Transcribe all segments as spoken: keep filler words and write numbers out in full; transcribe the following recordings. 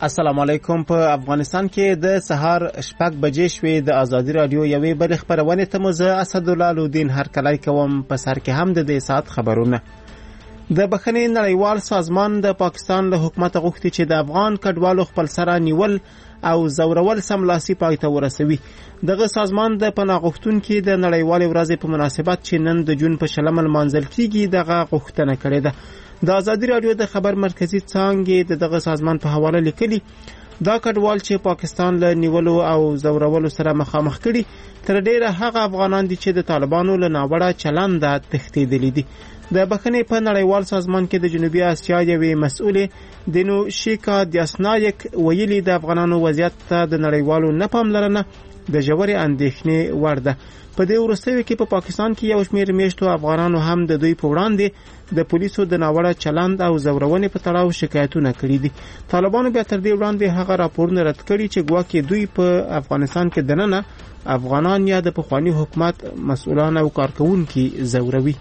السلام علیکم. په افغانستان کې د سهار شپږ بجې شوې. د ازادي رادیو یوې بل خبرونه ته مزه اسدالله لودین هر کله کوم په سر کې هم د دې سات خبرونه. د بخښنې نړیوال سازمان د پاکستان له حکومت غوښتي چې د افغان کډوالو خپل سره نیول او زورول سملاسي پای ته ورسوي. دغه سازمان د پناه غوښتونکو د نړیوال ورځې په مناسبت چې نن د جون په شلمه منځل کیږي دغه غوښتنه کړې ده. د ازادي رادیو د خبر مرکزی څانګې د دغه سازمان په حواله لیکلي دا کډوال چې پاکستان له نیولو او زورولو سره مخامخ کړي تر ډیره هغه افغانان دي چې د طالبانو له ناوړه چلند تښتېدلي دي. د بخښنې په نړیوال سازمان کې د جنوبي اسیا یوې مسؤلې دینو شیکا دیاسنایک ویلي د افغانانو وضعیت ته د نړیوالو نه پاملرنه د ژورې اندېښنې وړ ده. په دې وروستیو کې په پا پاکستان کې یو شمېر میشتو افغانانو هم د دوی په وړاندې د پولیسو د ناوړه چلند او زورونې په تړاو شکایتونه کړي دي. طالبانو بیا تر دې وړاندې هغه راپورونه رد کړي چې ګواکې دوی په افغانستان کې دننه افغانان یا د پخوانی حکومت مسؤلان او کارکونکي زوروي.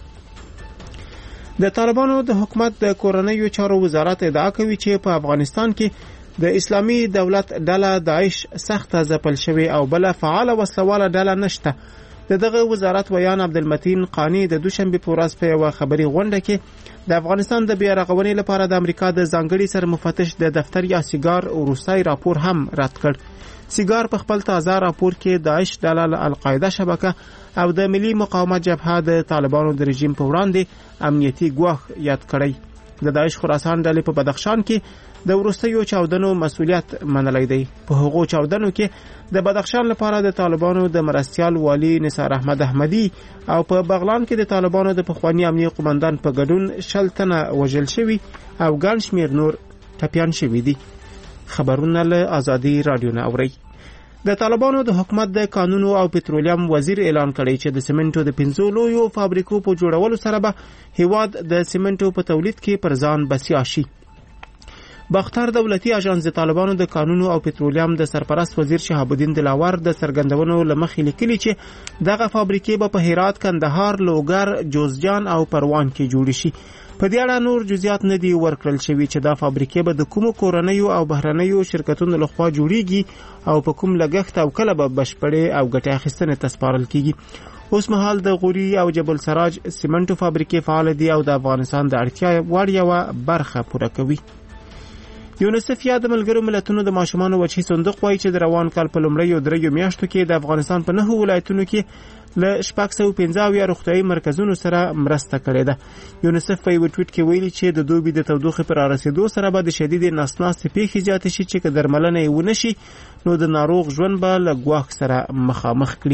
د طالبانو د حکومت د کورنیو چارو وزارت ادعا کوي چې په افغانستان کې د اسلامي دولت ډله داعش سخته ځپل شوی او بل فعال وسلواله ډله نشته. د دغه وزارت ویان عبدالمتین قانی د دوشنبه په ورځ په یو خبري غونډه کې د افغانستان د بیا رغونې لپاره د امریکا د ځانګړي سرمفتش د دفتر یا سیګار وروستي راپور هم رد کړ. سیګار په خپل تازه راپور کې داعش ډله له القاعده شبکه او د ملي مقاومت جبهه د طالبانو د رژیم په وړاندې امنیتي ګواښ یاد کړی. د داعش خراسان ډلې په بدخشان کې د وروستیو چاودنو مسؤلیت منلی دی. په هغو چاودنو کې د بدخشان لپاره د طالبانو د مرستیال والی نثار احمد احمدی او په بغلان کې د طالبانو د پخوانی امنیه قومندان په ګډون شل تنه وژل شوي او ګڼ شمېر نور ټپیان شوي دي. خبرونه له ازادي رادیو نه اورئ. د طالبانو د حکومت د قانونو او پټرولیم وزیر اعلان کړی چې د سیمنټو د پنځو لویو فابریکو په جوړولو سره به هیواد د سیمنټو په تولید کې پر ځان بسیا شي. باختر دولتي اژانس د طالبانو د قانونو او پټرولیم د سرپرست وزیر شهاب الدین دلاور د سرګندونو لمخې لیکلي چې دغه فابریکې به په هرات، کندهار، لوګر، جوزجان او پروان کې جوړ شي. په دې اړه نور جزئیات نه دي ورکړل شوي چې دا فابریکې به د کومو کورنیو او بهرنیو شرکتونو لخوا جوړیږي او په کوم لګښت او کله به بشپړې او ګټه اخیستنې ته سپارل کیږي. اوس مهال د غوري او جبل سراج سیمنټو فابریکې فعال دي او د افغانستان د اړتیا وړ یوه برخه پوره کوي. یونیسف یا د ملګرو ملتونو د ماشومانو وچی صندوق وایي چې د روان کال په لومړیو دریو میاشتو کې د افغانستان په نهو ولایتونو کې له شپږ سوه پنځه اویا روغتیايي مرکزونو سره مرسته کړې ده. یونیسف په یو ټویټ کې ویلي چې د دوبي د تودوخې پر رسیدو سره به د شدید نسناستې پیښې زیاتې شي چې که درملنه یې ونه شي نو د ناروغ ژوند به له ګواښ سره مخامخ کړي.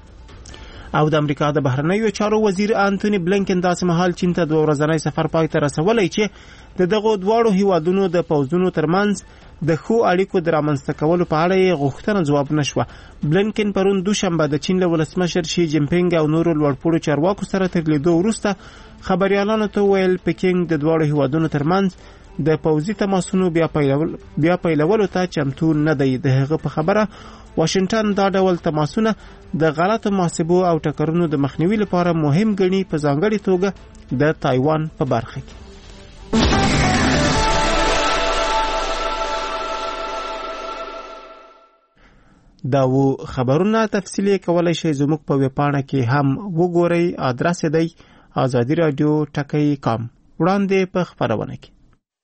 او د امریکا د بهرنیو چارو وزیر انټونی بلینکن داسې مهال چین ته دوه ورځنی سفر پای ته رسولی چې د دغو دواړو هیوادونو د پوځونو ترمنځ د ښو اړیکو د رامنځته کولو په اړه یې غوښتنه ځواب نشوه. بلینکن پرون دوشنبه د چین له ولسمشر شي جین پینګ او نورو لوړپوړو چارواکو سره تر لیدو وروسته خبریالانو ته ویل پکینګ د دواړو هیوادونو ترمنځ د پوځي تماسونو بیا پیلول بیا پیلولو ته چمتو نه دی. د هغه په خبره واشنگټن دا ډول تماسونه د غلطو محاسبو او ټکرونو د مخنیوي لپاره مهم ګڼي، په ځانګړې توګه د تایوان په برخه کې. دا و خبرونه تفصیلی کولای شئ زموږ په ویب پاڼه کې هم وګورئ. ادرس دی آزادی رادیو ټکی کام. وړاندې په خبرونه کې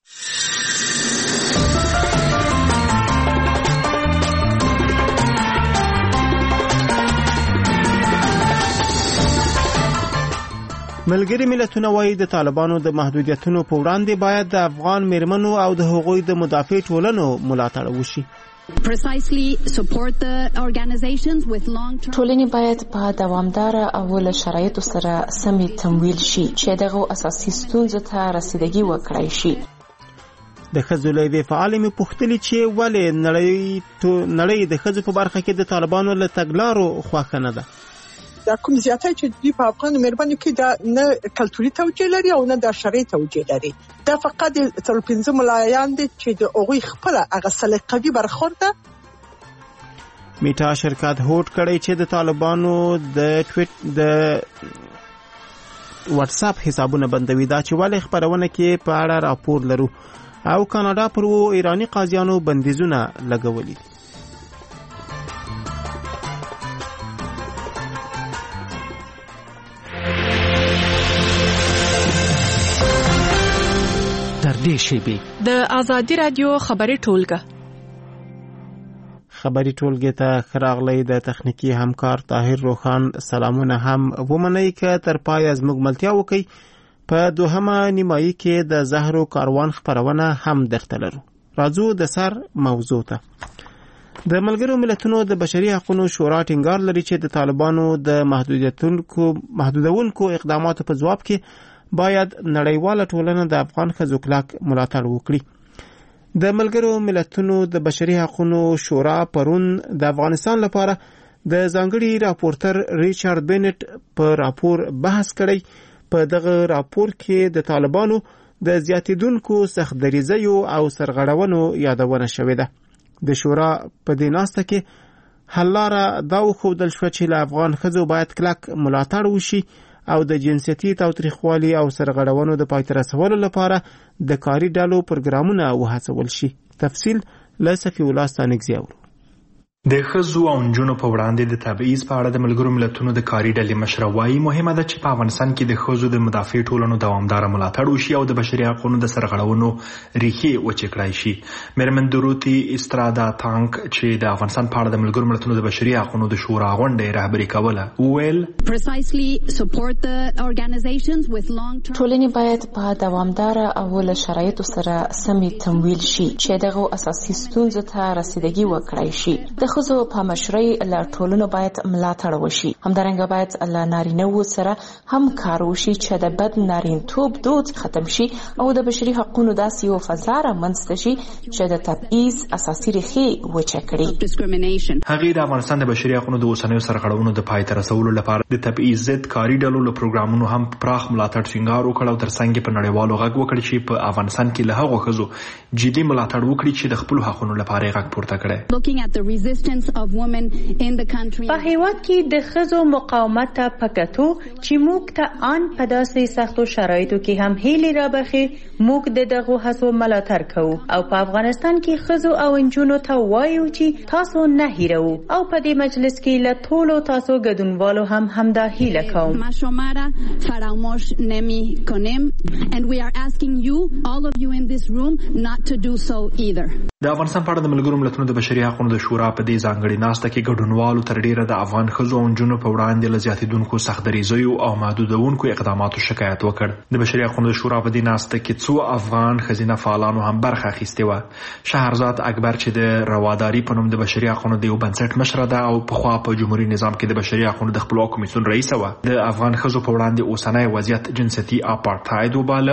ملګري ملتونه وایي د طالبانو د محدودیتونو په وړاندې باید د افغان میرمنو او د هغوی د مدافع ټولنو ملاتړ وشي. ټولنې باید په دوامداره او له شرایطو سره سمې تمویل شي چې دغه اساسي ستونزو ته رسیدګي وکړای شي. د ښځو له یوې فعالې مې پوښتلي چې ولې نړۍ د ښځو په برخه کې د طالبانو له تګلارو خوښه نه ده. دا کوم زیاتې چې دوی په افغان مېرمنو کې دا نه کلتوري توجیه لري او نه د شرعي توجیه لري. دا فقط تر پنځه ملایان دي چې د هغوی خپل هغه سلیقوي برخورد ده. میټا شرکت هوډ کړی چې د طالبانو د ټویټ د واتس اپ حسابونه بندوي. دا چې ولې خبرونه کې په اړه راپور لرو. او کاناډا پر وو ایرانی قاضیانو بندیزونه لګولي. در دې شیبې د آزادی رادیو خبري ټولګه خبري ټولګه ته خراغلی د تخنیکی همکار طاهر روخان سلامونه هم ومنئ که تر پای از موږ ملتیا وکي. په دوهمه نیمایي کې د زهرو کاروان خبرونه هم درته لرو. راځو د سر موضوع ته. د ملګرو ملتونو د بشري حقوقو شورا ټینګار لري چې د طالبانو د محدودیتونکو محدودونکو اقداماتو په ځواب کې باید نړیواله ټولنه د افغان ښځو کلک ملاتړ وکړي. د ملګرو ملتونو د بشري حقوقو شورا پرون د افغانستان لپاره د ځانګړي راپورټر ریچارډ بینټ په راپور بحث کړی. په دغه راپور کې د طالبانو د زیاتیدونکو سختدریزیو او سرغړونو یادونه شوې ده. د شورا په دې ناسته کې حل لاره دا وښودل شوه چې له افغان ښځو باید کلک ملاتړ وشي او د جنسیتي تاوتریخوالي او سرغړونو د پای ته رسولو لپاره د کاري ډلو پروګرامونه وهڅول شي. تفصیل له صفي الله ستانکزي اورو. د ښځو او نجونو په وړاندې د تبعیض په اړه د ملګرو ملتونو د کاري ډلې مشره وایي مهمه ده چې په افغانستان کې د ښځو د مدافع ټولنو دوامداره ملاتړ وشي او د بشري حقوقو د سرغړونو ریښې وچې کړای شي. میرمن دروتی استرادا تانک چې د افغانستان په اړه د ملګرو ملتونو د بشري حقوقو د شورا غونډې رهبري کوله وویل ټولنې باید په دوامداره او له شرایطو سره سمې تمویل شي چې دغه اساسي ستونزو ته رسیدګي وکړای شي. د ښځو په مشرۍ له ټولنو باید ملاتړ وشي. همدارنګه باید له نارینه‌وو سره هم کار وشي چې د بد نارینتوب دود ختم شي او د بشري حقوقو داسې یو فضا رامنځته شي چې د تبعیض اساسي ریښې وچې کړي. هغې د افغانستان د بشري حقوقو د اوسنیو سرغړونو د پای ته رسولو لپاره د تبعیض ضد کاري ډلو له پروګرامونو هم پراخ ملاتړ ټینګار وکړ او ترڅنګ په نړیوالو غږ وکړ چې په افغانستان کې له هغو ښځو جدي ملاتړ وکړي چې د خپلو حقوقو لپاره یې غږ پورته کړی. په هیواد کې د ښځو مقاومت ته پکتو چې موږ ته ان په داسې سختو شرایطو کې هم هیلې رابخي موږ د دغه هڅو ملاتړ کوو او په افغانستان کې ښځو او نجونو ته وایو چې تاسو نه هیرو او په دې مجلس کې له ټولو تاسو ګډونوالو هم همدا هیله کوم. ما شما را فراموش نمی‌کنیم and we are asking you all of you in this room not to do so either. د افغانستان په اړه د ملګرو ملتونو د بشري حقوقو د شورا په دې ځانګړي ناسته کې ګډونوالو تر ډیره د افغان ښځو او نجونو په وړاندې له زیاتیدونکو سختدریزیو او محدودونکو اقداماتو شکایت وکړ. د بشري حقوقو د شورا په دې ناسته کې څو افغان ښځینه فعالانو هم برخه اخیستې وه. شهرزاد اکبر چې د رواداري په نوم د بشري حقوقو د یو بنسټ مشره ده او پخوا په جمهوریت نظام کې د بشري حقوقو د خپلواک کمیسیون رئیسه وه، د افغان ښځو په وړاندې اوسنی وضعیت جنسیتي اپارټاید وباله.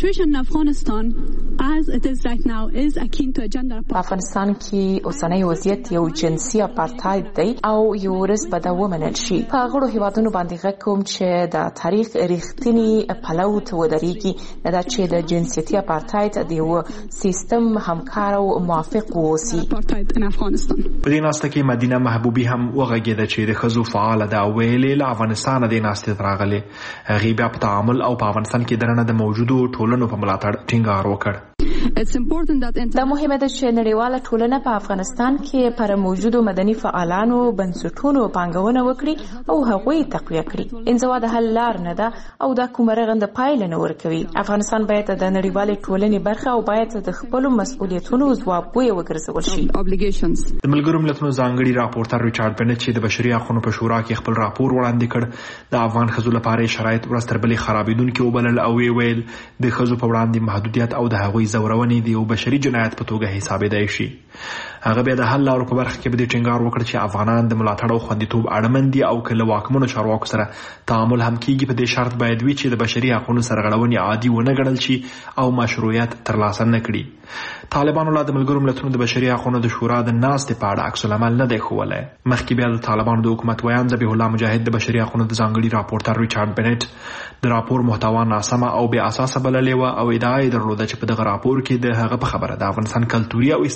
افغانستان کې اوسنی وضعیت یو جنسي اپارټاید دی او یو ورځ به دا ومنل شي. په غړو هیوادونو باندې غږ کوم چې د تاریخ رښتینی پلو ته ودرېږي، دا چې د جنسیتي اپارټاید د یو سیستم همکار او موافق واوسي. په دې ناسته کې مدینه محبوبي هم وغږېده چې د ښځو فعاله ده او ویلې له افغانستانه دې ناستې ته راغلې. هغې بیا په تعامل او په افغانستان کې دننه د موجودو ټولنو په ملاتړ ټینګار وکړ. دا مهمه ده چې نړیواله ټولنه په افغانستان کې پر موجودو مدني فعالانو بنسټونو پانګونه وکړي او هغوی تقویه کړي. انزوا د حل لار نه ده او دا کومه رغنده پایله نه ورکوي. افغانستان باید د نړیوالې ټولنې برخه او باید د خپلو مسؤلیتونو ځوابګوی وګرځول شي. د ملګرو ملتونو ځانګړي راپورټر ریچارډ بینټ چې د بشري حقوقو په شورا کې خپل راپور وړاندې کړ، د افغان ښځو لپاره شرایط ورځ تر بلې خرابېدونکي وبلل او ویل د ښځو په وړاندې محدودیت او د هغوی زورونې د یو بشري جنایت په توګه حسابېدای شي. هغه بیا د حل لارو په برخه کې به د ټینګار وکړ چې افغانان د ملاتړ او خوندیتوب اړمن دي او که له واکمنو چارواکو سره تعامل هم کیږي په دې شرط باید وي چې د بشري حقوقو سرغړونې عادي ونه ګڼل شي او مشروعیت ترلاسه نه کړي. طالبانو لا د ملګرو ملتونو د بشري حقوقو د شورا د ناستې په اړه عکس العمل نه دی ښوولی. مخکې بیا د طالبانو د حکومت ویان ذبیح الله مجاهد د بشري حقوقو د ځانګړي راپورټر ریچارډ بینټ د راپور محتوا ناسمه او بې اساسه بللې وه او ادعا یې درلوده چې په دغه راپور کې د هغه په خبره د افغانستان کلتوري او اسلامي ارزښتونو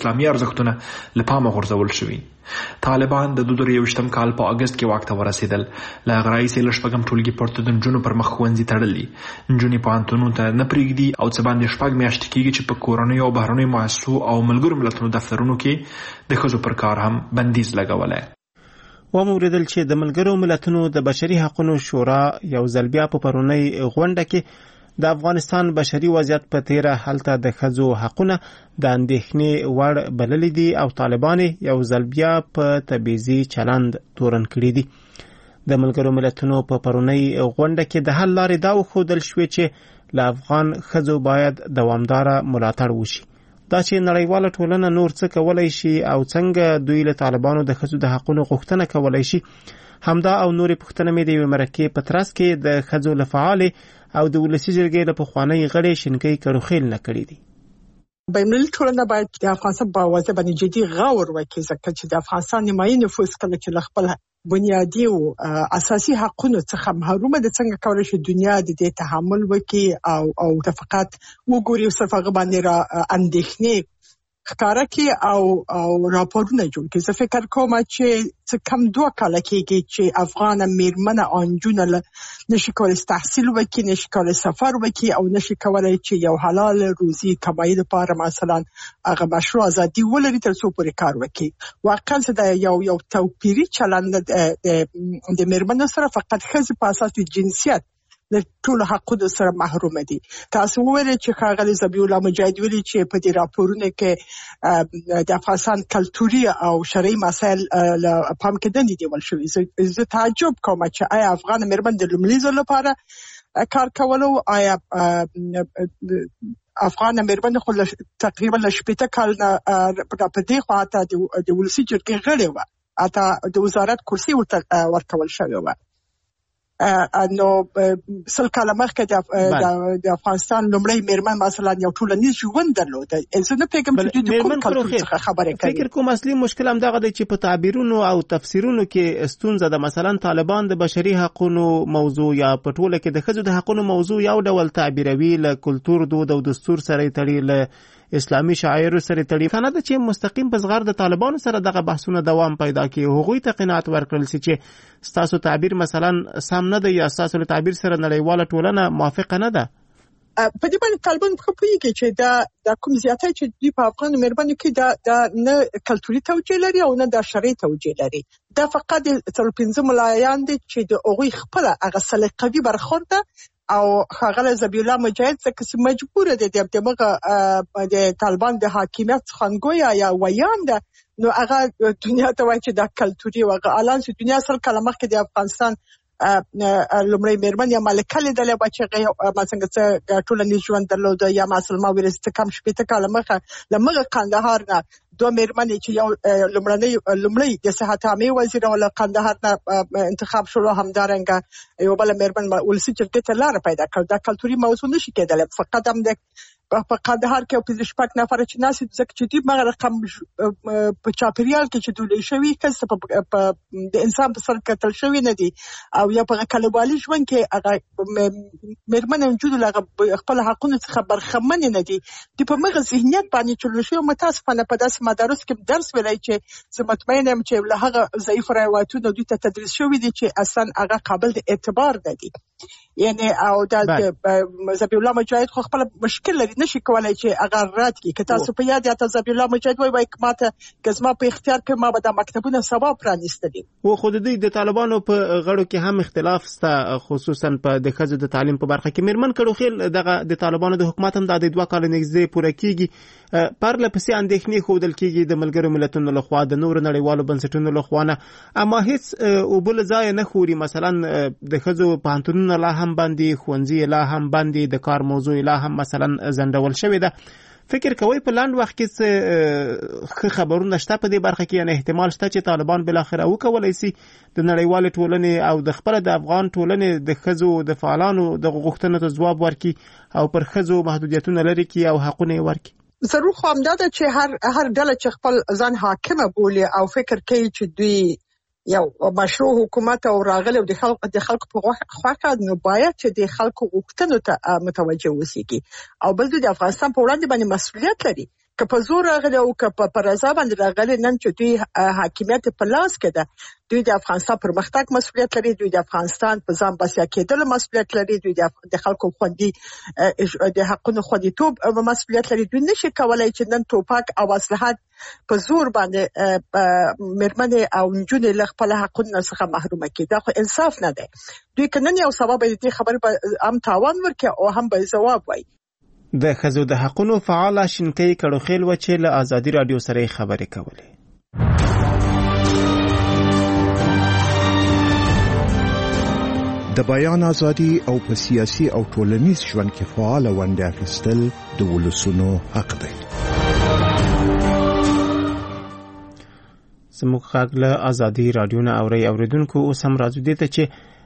ارزښتونه له پامه غورځول شوي. طالبان د دوه زره یوویشتم کال په اګست کې واک ته ورسېدل. له هغه راهیسې له شپږم ټولګي پورته د نجونو پر مخ ښوونځي تړلي. نجونې پوهنتونونو ته نه پرېږدي او څه باندې شپږ میاشتې کېږي چې په کورنیو او بهرنیو مؤسسو او ملګرو ملتونو دفترونو کې د ښځو پر کار هم بندیز لګولی. ومو ولیدل چې د ملګرو ملتونو د بشري حقوقو شورا یو ځل بیا په پرونۍ غونډه کې د افغانستان بشري وضعیت په تیره هلته د ښځو حقونه د اندېښنې وړ بللي دي او طالبان یو ځل بیا په تبعیضي چلند تورن کړي دي. د ملګرو ملتونو په پرونۍ غونډه کې د حل لارې دا وښودل شوې چې له افغان ښځو باید دوامداره ملاتړ وشي. دا چې نړیواله ټولنه نور څه کولای شي او څنګه دوی له طالبانو د ښځو د حقوقو غوښتنه کولای شي، همدا او نورې پوښتنې مې د یوې مرکې په ترڅ کې د ښځو له فعالې او د ولسي جرګې له پخوانۍ غړې شینکۍ کروخیل نه کړي دي. بینالمللي ټولنه باید د افغانستان په وضع باندې جدي غور وکړي، ځکه چې د افغانستان نیمایي نفوس کله چې له خپل بنیادي او اساسي حقوقو څخه محروم دي، څنګه کولای شي دنیا د دې تحمل وکړي او او د فقط وګوري او صرف هغه باندې را اندېښنې ښکارا کې او او راپورونه جوړ کړي. زه فکر کوم چې څه کم دوه کاله کېږي چې افغان میرمنه انجونه نشي کولای تحصیل وکړي، نشي کولای سفر وکړي او نشي کولای چې یو حلال روزي کمایي لپاره مثلا هغه مشروع ازادي ولري تر څو پورې کار وکړي. واقعا دا یو یو توپیری چلند د میرمنو سره فقط ښځې په اساس د جنسیت د ټول حقوقو سره محروم دي. تاسو وویل چې ښاغلي ذبیح الله مجاهد ویلي چې په دې راپورونو کې د افغانستان کلتوري او شرعي مسایل له پام کې دندې دیول شوي. زه تعجب کوم چې آیا افغان میرمن د لومړي ځل لپاره کار کولو، آیا افغان میرمن خو تقریبا له شپږ کال نه په دې خوا ته د ولسي جرګې غړې وه، اته د وزارت کرسي ورته ورکول شوی و. نو سل کاله مخکې د افغانستان لومړی میرمن مثلا یو ټولنیز ژوند درلود. زه نه پوهېږم چې دوی د کوم کلتور څخه خبرې کوي. فکر کوم اصلي مشکل هم دغه دی چې په تعبیرونو او تفسیرونو کې ستونزه ده. مثلا طالبان د بشري حقوقو موضوع یا په ټوله کې د ښځو د حقوقو موضوع یو ډول تعبیروي، له کلتور، دود او دستور سره تړي، له اسلامي شاعر سره تړي. کنه دا چې مستقیم په زغر د طالبانو سره دغه بحثونه دوام پیدا کوي، هغوی ته قناعت ورکړل سي چې ستاسو تعبیر مثلا سم نه دی یا ستاسو تعبیر سره نړیواله ټولنه موافقه نه ده. په دې باندې طالبان په پوهیږي چې دا د کوم زیاتې چې دوی په افغان میرمنو کې دا د نه کلتوري توجیه لري او نه د شرعي توجیه لري. دا فقط تر پنځه ملایان دي چې د هغوی خپل هغه سلیقوي برخورد او ښاغلی ذبیح الله مجاهد څخه چې مجبور دي د دغه د طالبان د حاکمیت څخه یا ویان ده، نو هغه دنیا ته وایي چې دا کلتوري او هغه الان چې دنیا سره کله مخکې د افغانستان لومړی میرمن یا ملکه لیدلې وه چې هغې مثلا څه ټولنیز ژوند درلوده، یا مثلا ما ویل څه کم شپېته کاله مخه له مغه قندهار نه دوه میرمنې چې یو لومړنۍ لومړی د صحت عامې وزیر او له قندهار نه انتخاب شولو، همدارنګه یو بله میرمن ولسي جرګې ته لاره پیدا کړ. دا کلتوري موضوع نشي کېدلی. فقط هم د په قندهار کې پنځه شپږ نفره چې ناست دي، ځکه چې دوی مغه رقم په چاپېریال کې چې دوی شوي ښځې په د انسان په سر کتل شوي نه دي او یا په کلیوالي ژوند کې هغه میرمنې نجونې له خپل حقونو څخه برخمنې نه دي. دوی په مغه ذهنیت باندې چلول شوي. متاسفانه په داسې مدارسو کې درس ویلی چې زه مطمئنه یم چې له هغه ضعیف روایتونو دوی ته تدریس شوي دي چې اصلا هغه قابل د اعتبار نه دي. یعنی او دا ذبیح الله مجاهد خو خپل مشکل لري، نشي کولای چې هغه رد کړي. که تاسو په یاد یاته ذبیح الله مجاهد وایي وایي ماته که زما په اختیار کې ما به دا مکتبونه سبا پرانیستلي. خو خو د دوی د طالبانو په غړو کې هم اختلاف شته، خصوصا په د ښځو د تعلیم په برخه کې. میرمن کروخیل دغه د طالبانو د حکومت هم د دوه کال نږدې پوره کېږي، پرله پسې اندېښنې ښودل کېږي د ملګرو ملتونو لخوا، د نورو نړیوالو بنسټونو لخوا نه، اما هیڅ اوبه له ځایه نه خوري. مثلا د ښځو پوهنتونونه لا هم بندي، ښوونځي لا هم بندي، د کار موضوع لا هم مثلا ځنډول شوې ده. فکر کوئ په لاند وخت کې څه ښه خبرونه شته په دې برخه کې؟ یعنې احتمال شته چې طالبان بالاخره وکولی سي د نړیوالې ټولنې او د خپل د افغان ټولنې د ښځو د فعالانو د غوښتنو ته ځواب ورکړي او پر ښځو محدودیتونه لرې کړي او حقونه یې ورکړي؟ ضرور خو همدا ده چې هر هر ډله چې خپل ځان حاکمه بولي او فکر کوي چې دوی یو مشروع حکومت او راغلی د خلکو د خلکو په خواخه، نو باید چې د خلکو غوښتنو ته متوجه اوسېږي. او بل د افغانستان په وړاندې باندې مسؤلیت لري که په زور راغلی او که په رضا باندې راغلی، نن چې دوی حاکمیت په لاس کې ده، دوی د افغانستان پرمختګ مسؤلیت لري، دوی د افغانستان په ځان بسیا کېدل مسؤلیت لري، دوی د خلکو خوندي د حقونو خوندیتوب مسؤلیت لري. دوی نشي کولای چې نن توپک او اسلحه په زور باندې مېرمنې او نجونې له خپل حقونو څخه محرومه کړي. دا خو انصاف نه دی. دوی که نن یو سبب دې خبر به هم تاوان ورکړي او هم به ځواب وایي. د ښځو د حقونو فعاله شینکۍ کړوخیل و چې له ازادي راډیو سره خبرې کولې. د بیان ازادي او په سیاسي او ټولنیز ژوند کې فعاله ونډه اخیستل د ولسونو حق دی. زموږ غږ له ازادي راډیو نه اوري اوریدونکو. اوس هم راځو دې ته چې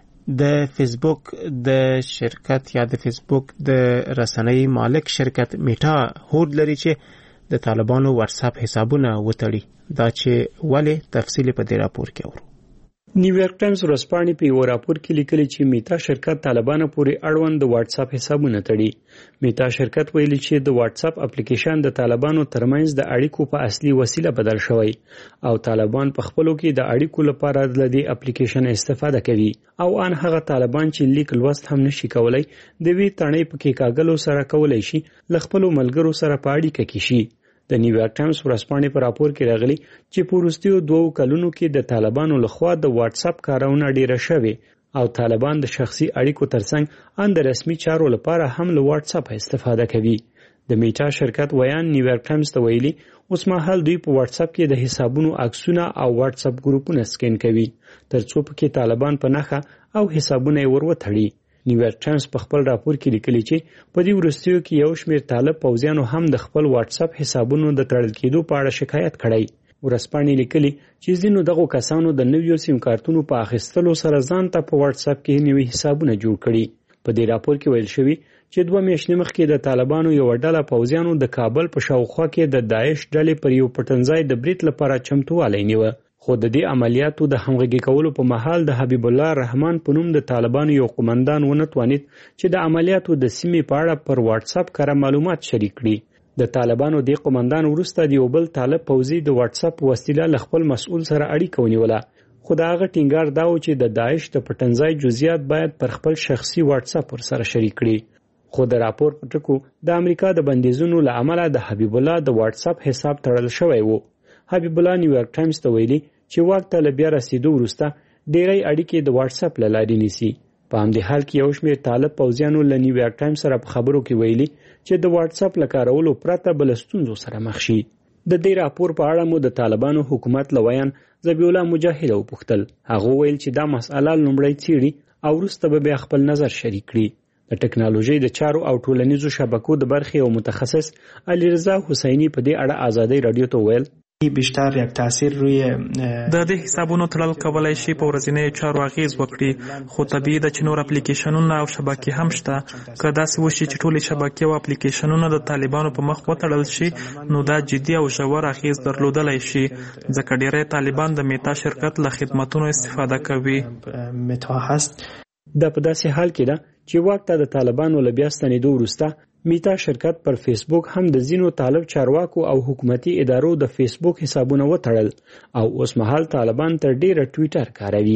د فیسبوک د شرکت یا د فیسبوک د رسنۍ مالک شرکت میټا هوډ لري چې د طالبانو واتس اپ حسابونه وتړي. دا چې ولې تفصیل په دې راپور کې اورو. نیویارک ټایمز ورځپاڼې په یو راپور کې لیکلي چې میتا شرکت طالبانو پورې اړوند د واتس اپ حسابونه تړي. میتا شرکت ویلي چې د واتس اپ اپلیکیشن د طالبانو ترمنځ د اړیکو په اصلي وسیله بدل شوی او طالبان په خپلو کې د اړیکو لپاره د دې اپلیکیشن استفاده کوي او ان هغه طالبان چې لیک لوست هم نشي کولای د وی تڼۍ په کې کاغلو سره کولای شي ل خپل ملګرو سره په اړیکه کې شي. د نیویارک ټایمز ورځپاڼې په راپور کې راغلي چې په وروستیو دوو کلونو کې د طالبانو لخوا د واتس اپ کارونه ډیره شوې او طالبان د شخصي اړیکو ترڅنګ ان د رسمي چارو لپاره هم له واتس اپ استفاده کوي. د میټا شرکت ویان نیویارک ټایمز ته ویلي اوس مهال دوی په واتس اپ کې د حسابونو عکسونه او واتس اپ ګروپونه سکین کوي ترڅو پکې طالبان په نخښه او حسابونه یې وروتړي. نیویارک ټایمز په خپل راپور کې لیکلي چې په دې وروستیو کې یو شمېر طالب پوځیانو هم د خپل واتس اپ حسابونو د تړل کېدو په اړه شکایت کړی. ورځپاڼې لیکلي چې ځینو دغو کسانو د نویو سیم کارتونو په اخیستلو سره ځان ته په واتس اپ کې نوي حسابونه جوړ کړي. په دې راپور کې ویل شوي چې دوه میاشتې مخکې د طالبانو یو ډله پوځیانو د کابل په شاوخوا کې د داعش ډلې پر یو پټنځای د برید لپاره چمتووالی نیوه. خو د دې عملیاتو د همغږي کولو په مهال د حبیب الله رحمان په نوم د طالبانو یو قومندان ونه توانید چې د عملیاتو د سیمې په اړه پر واتس اپ کار معلومات شریک کړي. د طالبانو د قومندان وروسته د یو بل طالب پوځي د واتس اپ وسیله له خپل مسؤل سره اړیکه ونیوله. خو دا هغه ټینګار دا و چې د داعش د پټنځای جزئیات باید پر خپل شخصي واتس اپ سره شریک کړي. خو د راپور په ټکو د امریکا د بندیزونو له امله د حبیب الله د واتس اپ حساب تړل شوی و. حبیب الله نیویارک ټایمز ته ویلي چې وخت له بیا رسیدو وروسته ډېری اړیکې د واتس اپ له لارې نیسي. په همدې حال کې یو شمېر طالب پوځیانو له نیویارک ټایمز سره په خبرو کې ویلي چې د واتس اپ له کارولو پرته بل ستونزو سره مخ شي. د دې راپور په اړه مو د طالبانو حکومت لویان ذبیح الله مجاهد وپوښتل. هغه ویل چې دا مسأله لومړی څېړي او وروسته به بیا خپل نظر شریک کړي. د ټکنالوژي د چارو او ټولنیزو شبکو د برخې او متخصص علیرضا حسینی په دې اړه ازادي رادیو ته ویل بیشتر یک تاثیر روی د دې حسابونو تړل کولای شي په ورځنیو چارو اغیز وکړي، خو طبیعي ده چې نور اپلیکیشنونه او شبکې هم شته. که داسې وشي چې ټولې شبکې او اپلیکیشنونه د طالبانو په مخ وتړل شي نو دا جدي او ژور اغیز درلودلی شي، ځکه ډیری طالبان د میتا شرکت له خدماتونو استفاده کوي. میتا هست دا په داسې حال کې ده چې وخت د طالبانو له بیا ستنېدو وروسته میتا شرکت پر فیسبوک هم د ځینو طالب چارواکو او حکومتي ادارو د فیسبوک حسابونه وتړل او اوس مهال طالبان تر ډیره ټویټر کاروي.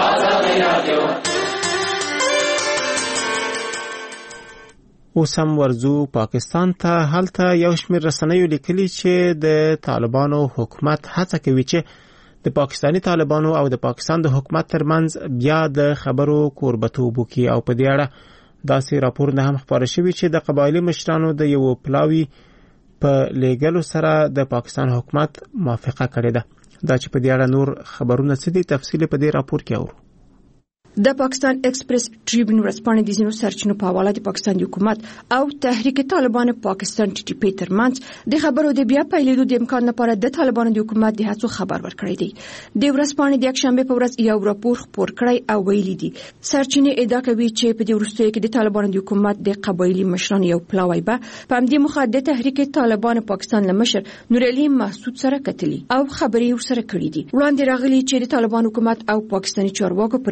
اوس هم ورځو پاکستان ته. هلته یو شمېر رسنیو لیکلي چې د طالبانو حکومت هڅه کوي چې د پاکستانی طالبانو او د پاکستان د حکومت ترمنځ بیا د خبرو کوربتوب وکړي او په دې اړه داسې راپورونه هم خپاره شوي چې د قبایلي مشرانو د یو پلاوي په لیږلو سره د پاکستان حکومت موافقه کړې ده. دا چې په دې اړه نور خبرونه څه دي تفصیل په دې راپور کې اورو. د پاکستان ایکسپریس ټریبیون ورځپاڼې د ځینو سرچینو په حواله د پاکستان حکومت او تحریک طالبان پاکستان ټي ټي پی ترمنځ د خبرو د بیا پیلېدو د امکان لپاره د طالبانو د حکومت د هڅو خبر ورکړی دی. د ورځپاڼې د یکشنبه په ورځ یو راپور خپور کړی او ویلي دي سرچینې ادعا کوي چې په دې وروستیو کې د طالبانو د حکومت د قبایلي مشرانو یو پلاوی به په همدې موخه د تحریک طالبان پاکستان له مشر نور علي محسود سره کتلي او خبرې ورسره کړې دي. وړاندې راغلي چې د طالبان حکومت او پاکستاني چارواکو په رسمي ډول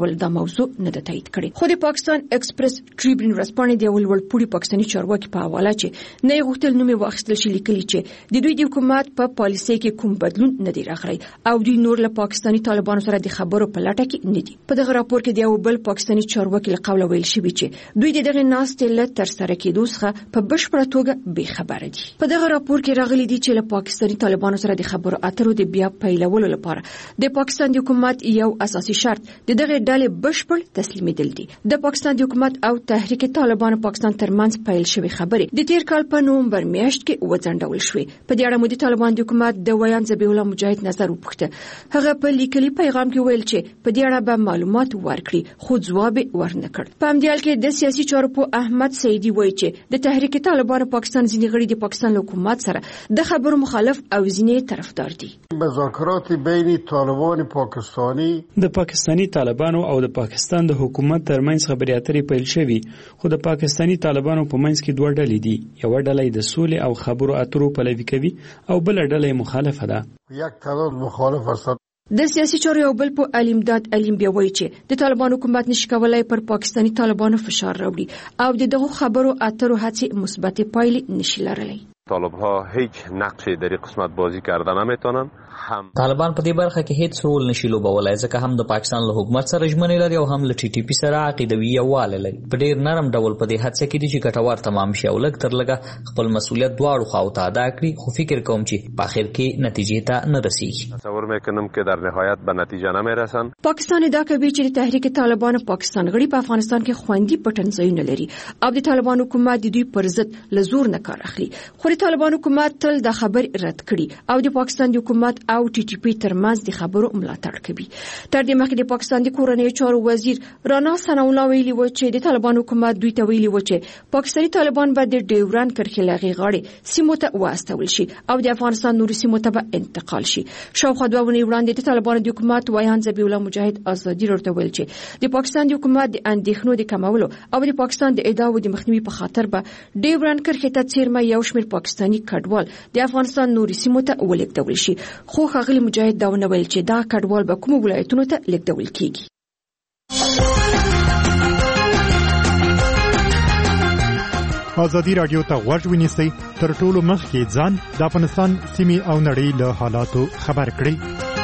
ډول دا موضوع نه ده تایید کړې. خو د پاکستان ایکسپریس ټریبیون ورځپاڼې د یو لوړپوړي پاکستاني چارواکي په حواله چې نه غوښتل نوم واخیستل شي لیکلي چې د دوی د حکومت په پالیسۍ کې کوم بدلون نه دی راغلی او دوی نور له پاکستاني طالبانو سره د خبرو په لټه کې نه دي. په دغه راپور کې د یو بل پاکستاني چارواکي له قوله ویل شوی چې دوی د دغه ناستې له ترسره کېدو څخه په بشپړه توګه بې خبره دي. په دغه راپور کې راغلي دي چې له پاکستاني طالبانو سره د خبرو اترو د بیا پیلولو لپاره د پاکستان د حکومت یو اساسي شرط د دغه ډلې بشپړ تسلیمېدل دي. د پاکستان د حکومت او تحریک طالبان پاکستان ترمنځ پیل شوی خبرې د تیر کال په نومبر میاشت کې وځنډول شوې. په دې اړه مو د طالبان د حکومت د ویان ذبیح الله مجاهد نظر وپوښته. هغه په لیکلي پیغام کې ویل چې په دې اړه به معلومات ورکړي خو ځواب ورنکړ. په همدې حال کې د سیاسي چارو په احمد سعیدي وایي چې د تحریک طالبان پاکستان ځینې غړي د پاکستان حکومت سره د خبرو مخالف او ځینې طرفدار دي. مذاکرات بین طالبان پاکستانی د پاکستانی طالبانو او د پاکستان د حکومت ترمنځ خبرې اترې پیل شوې خو د پاکستانی طالبانو په منځ کې دوه ډلې دي. یو ډله د سولې او خبرو اترو پلوي کوي او بل ډله مخالفه ده. یک تعداد مخالف هستند. د سیاسي چارو یو بل په الیمداد علیم بیا وایي چې د طالبان حکومت نشي کولای پر پاکستانی طالبانو فشار راوړي او د دغه خبرو اترو هڅې مثبت پایلې نشي لرلی. طالب‌ها هیچ نقشی در این قسمت بازی کرده نمیتونن. هم طالبان په دې برخه کې هیڅ رول نشي لوبولای ځکه هم د پاکستان له حکومت سره ژمنې لري او هم له ټي ټي پی سره عقیدوي یووالی لري. په ډیر نرم ډول په دې هڅه کې دي چې ګټور تمام شي او لږ تر لږه خپل مسؤلیت دواړو خواو ته ادا کړي خو فکر کوم چې په اخر کې نتیجې ته نه رسیږي. تصور میکنم که در نهایت به نتیجه نمیرسن. پاکستان دا کوي چې د تحریک طالبان پاکستان غړي په افغانستان کې خوندي پټنځایونه لري او د طالبان حکومت د دوی پر ضد له زور نه کار اخلي. خو د طالبان حکومت تل دا خبر رد کړي او د پاکستان د حکومت او ټي ټي پی ترمنځ د خبرو ملاتړ کوي. تر دې مخکې د پاکستان د کورنۍ چارو وزیر رانا ثناءالله ویلي و چې د طالبان حکومت دوی ته ویلي و چې پاکستاني طالبان به د ډیورند کرښې لغې غاړې سیمو ته واستول شي او د افغانستان نورو سیمو ته به انتقال شي. شاوخوا دوه ونې وړاندې د طالبان د حکومت ویان ذبیح الله مجاهد ازادي راډیو ویل چې د پاکستان د حکومت د اندېښنو د کمولو او د پاکستان د ادعاو د مخنیوي په خاطر به ډیورند کرښې ته څیرمه یو شمېر پاکستاني کډوال د افغانستان نورو سیمو ته ولېږدول شي. خو ښاغلي مجاهد دا ونه ویل چې دا کډوال به کومو ولایتونو ته لېږدول کیږي. ازادي راډیو ته غوږ ونیسئ تر ټولو مخکې ځان د افغانستان سیمې او نړۍ له حالاتو خبر کړئ.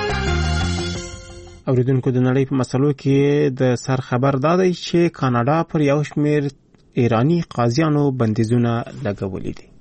اوریدونکو د نړۍ په مسلو کې د سر خبر دا دی چې کاناډا پر یو شمېر ایرانی قاضیانو بندیزونه لګولي دي.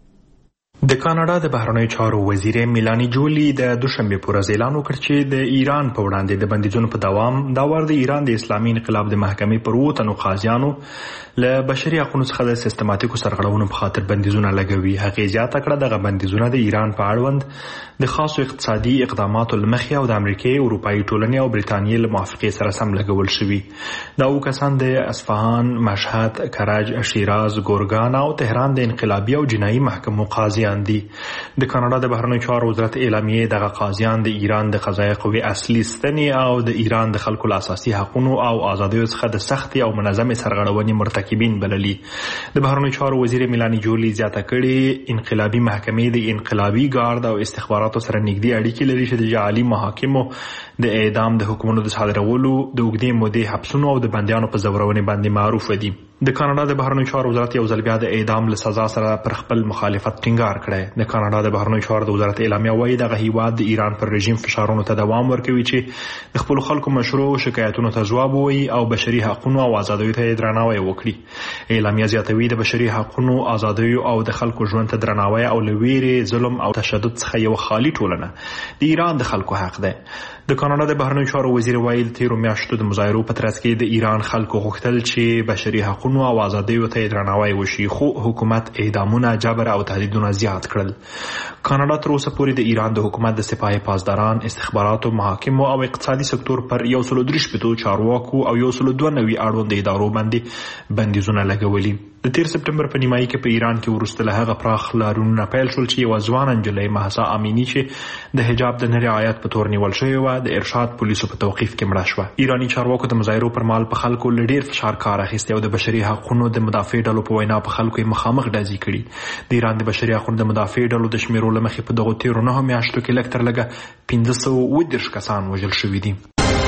د کاناډا د بهرنیو چارو وزیر میلانی جولی د دوشنبه پر ورځ اعلان وکړ چې د ایران په وړاندې د بندیزونو په دوام دا ور د ایران د اسلامي انقلاب د محکمې پر وو تنو قاضیانو له بشري حقوقو څخه د سیستماتیکو سرغړونو په خاطر بندیزونه لګوي. هغه زیاته کړه دغه بندیزونه د ایران په اړوند د خاصو اقتصادي اقداماتو لمخې او د امریکای، اروپאי ټولنې او برېټانیې له موافقې سره سم لګول شوي. دا و کسان د اصفهان، مشهد، کرج، شیراز، ګورګان او تهران د انقلابي او جنایي محکمو قاضیان دي. د کاناډا د بهرنیو چارو وزارت اعلامیې دغه قاضیان د ایران د قضایي قوې اصلي ستنې او د ایران د خلکو له اساسي حقوقو او آزادیو څخه د سختي او منظمې سرغړونې مرتکبین بللي. د بهرنیو چارو وزیر میلانی جولی زیاته کړي انقلابي محکمې د انقلابي ګارد او استخباراتو سره نږدې اړیکې لري چې د جعلي محاکمو د اعدام د حکمونو د صادرولو، د اوږدې مودې حبسونو او د بندیانو په ځورونې باندې معروف دي. د کاناډا د بهرنیو چارو وزارت یو ځل بیا د اعدام له سزا سره پر خپل مخالفت ټینګار کړی. د کاناډا د بهرنیو چارو د وزارت اعلامیه وايي دغه هیواد د ایران پر رژیم فشارونو ته دوام ورکوي چې د خپل خلکو مشروع شکایتونو ته ځواب ووایي او بشري حقوقو او آزادیو ته درناوی وکړي. اعلامیه زیاتوي د بشري حقوقو، آزادیو او د خلکو ژوند ته درناوی او لویری ظلم او تشدد څخه یو خالی ټولنه د ایران د خلکو حق ده. د کاناډا د بهرنیو چارو وزیر وایي د تیرو میاشتو د مظاهرو په ترڅ کې د ایران خلکو غوښتل چې بشري حقوقو او آزادیو ته درناوی وشي خو حکومت اعدامونه، جبر او تهدیدونه زیات کړل. کاناډا تر اوسه پورې د ایران د حکومت د سپاه پاسداران، استخباراتو، محاکمو او اقتصادي سکتور پر یو سل درې شپېتو چارواکو او یو سل دوه نوي اړوند ادارو باندې بندیزونه لګولي. د تیر سپټمبر په نیمایي کې په ایران کې وروسته له هغه پراخ لارونونه پیل شول چې یوه ځوانه نجلۍ مهسا امینی چې د حجاب د نه رعایت په تور نیول شوې وه د ارشاد پولیسو په توقیف کې مړه شوه. ایراني چارواکو د مظاهرو پر مهال په خلکو له ډېر فشار کار اخیستی او د بشري حقوقو د مدافع ډلو په وینا په خلکو یې مخامخ ډزې کړي. د ایران د بشري حقوقو د مدافع ډلو د شمیرو له مخې په دغو تیرو نهو میاشتو کې لږ تر لږه پنځه سوه اووه دېرش کسان وژل شوي دي.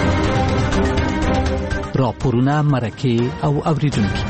راپورونه مرکه او اوریدونکو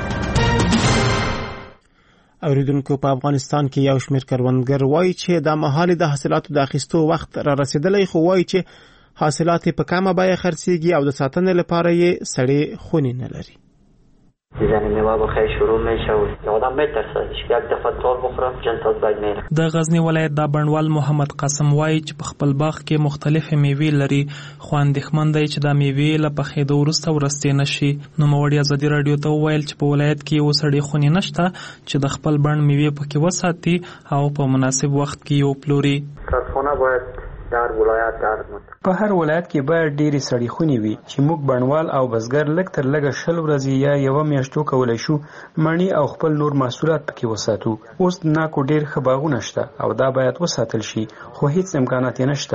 اوریدونکو په افغانستان کې یو شمېر کروندګر وایي چې د مهال د حاصلاتو د اخیستو وخت را رسیدلی، خو وایي چې حاصلات په کمه بیه خرڅیږي او د ساتنې لپاره یې سړې خونې نه لري. یعنی میوه بخیر شروع میشه و آدم میترسه یک دفعه تول بخوره جنتات باید میره. د غزنی ولایت د بڼوال محمد قاسم وایي چې په خپل باغ کې مختلفې میوې لري، خو اندېښمن دی چې دا میوې له پخېدو وروسته ورستې نشي. نوموړي ازادي راډیو ته وویل چې په ولایت کې یو سړې خونې نشته چې د خپل بڼ میوې پکې وساتي او په مناسب وخت کې یې وپلوري. کارخانه باید در ولایت در په هر ولایت کې باید ډېری سړې خونې وي چې موږ بڼوال او بزګر لږ تر لږه شل ورځې یا یوه میاشت وکولی شو مڼې او خپل نور محصولات پکې وساتو. اوس د ناکو ډېر ښه باغونه شته او دا باید وساتل شي، خو هیڅ امکانات یې نشته.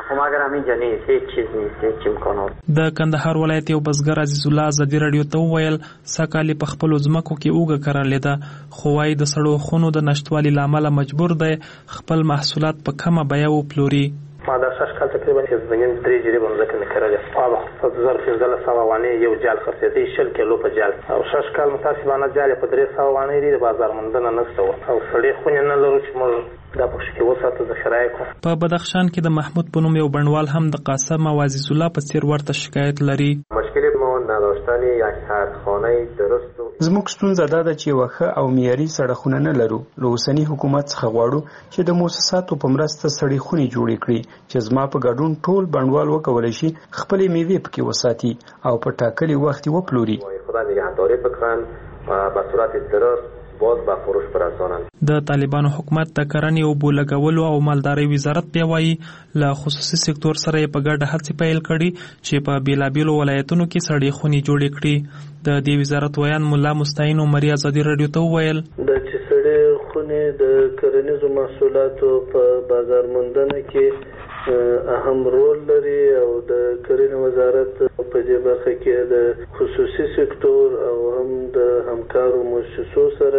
د کندهار ولایت یو بزګر عزیز الله ازادي راډیو ته وویل سږکال په خپلو ځمکو کې اوږه کرلې ده، خو وایي د سړو خونو د نشتوالي له امله مجبور دی خپل محصولات په کمه بیه وپلوري. ما دا شش کال تقریبا زمین درې جریبه مځکه مې کرلې، په زر پنځلس سوه وانې یو جال خرڅېدی، شل کیلو په جال، او شش کال متاسفانه جال په درې سوه وانې دی، د بازار موندنه نشته او سړې خونې نه لرو چې موږ دا پکښې کې وساتو ذخیره کړو. په بدخشان کې د محمود په نوم یو بڼوال هم د قاسم او عزیز الله په څېر ورته شکایت لري. مشکل ما نداشتن یک سردخانه درست. زموږ ستونزه دا ده چې یوه ښه او معیاري سړکونه نه لرو. له اوسني حکومت څخه غواړو چې د مؤسساتو په مرسته سړې خونې جوړې کړي چې زما په ګډون ټول بڼوال وکولی شي خپلې میوې پکې وساتي او په ټاکلي وخت یې وپلوري. خدای نگهداری بکړن به صورت درست باز به فروش برسانند. د طالبانو حکومت د کرنې اوبو لګولو او مالدارۍ وزارت بیا وایي له خصوصي سکتور سره یې په ګډه هڅې پیل کړي چې په بېلابېلو ولایتونو کې سړې خونې جوړې کړي. د دې وزارت ویان ملا مستعین عمري ازادي راډیو ته وویل د چې سړې خونې د کرنیزو محصولاتو په بازار موندنه کې اهم رول لري او د کرنې وزارت په دې برخه کې د خصوصي سکتور او هم د همکارو مؤسسو سره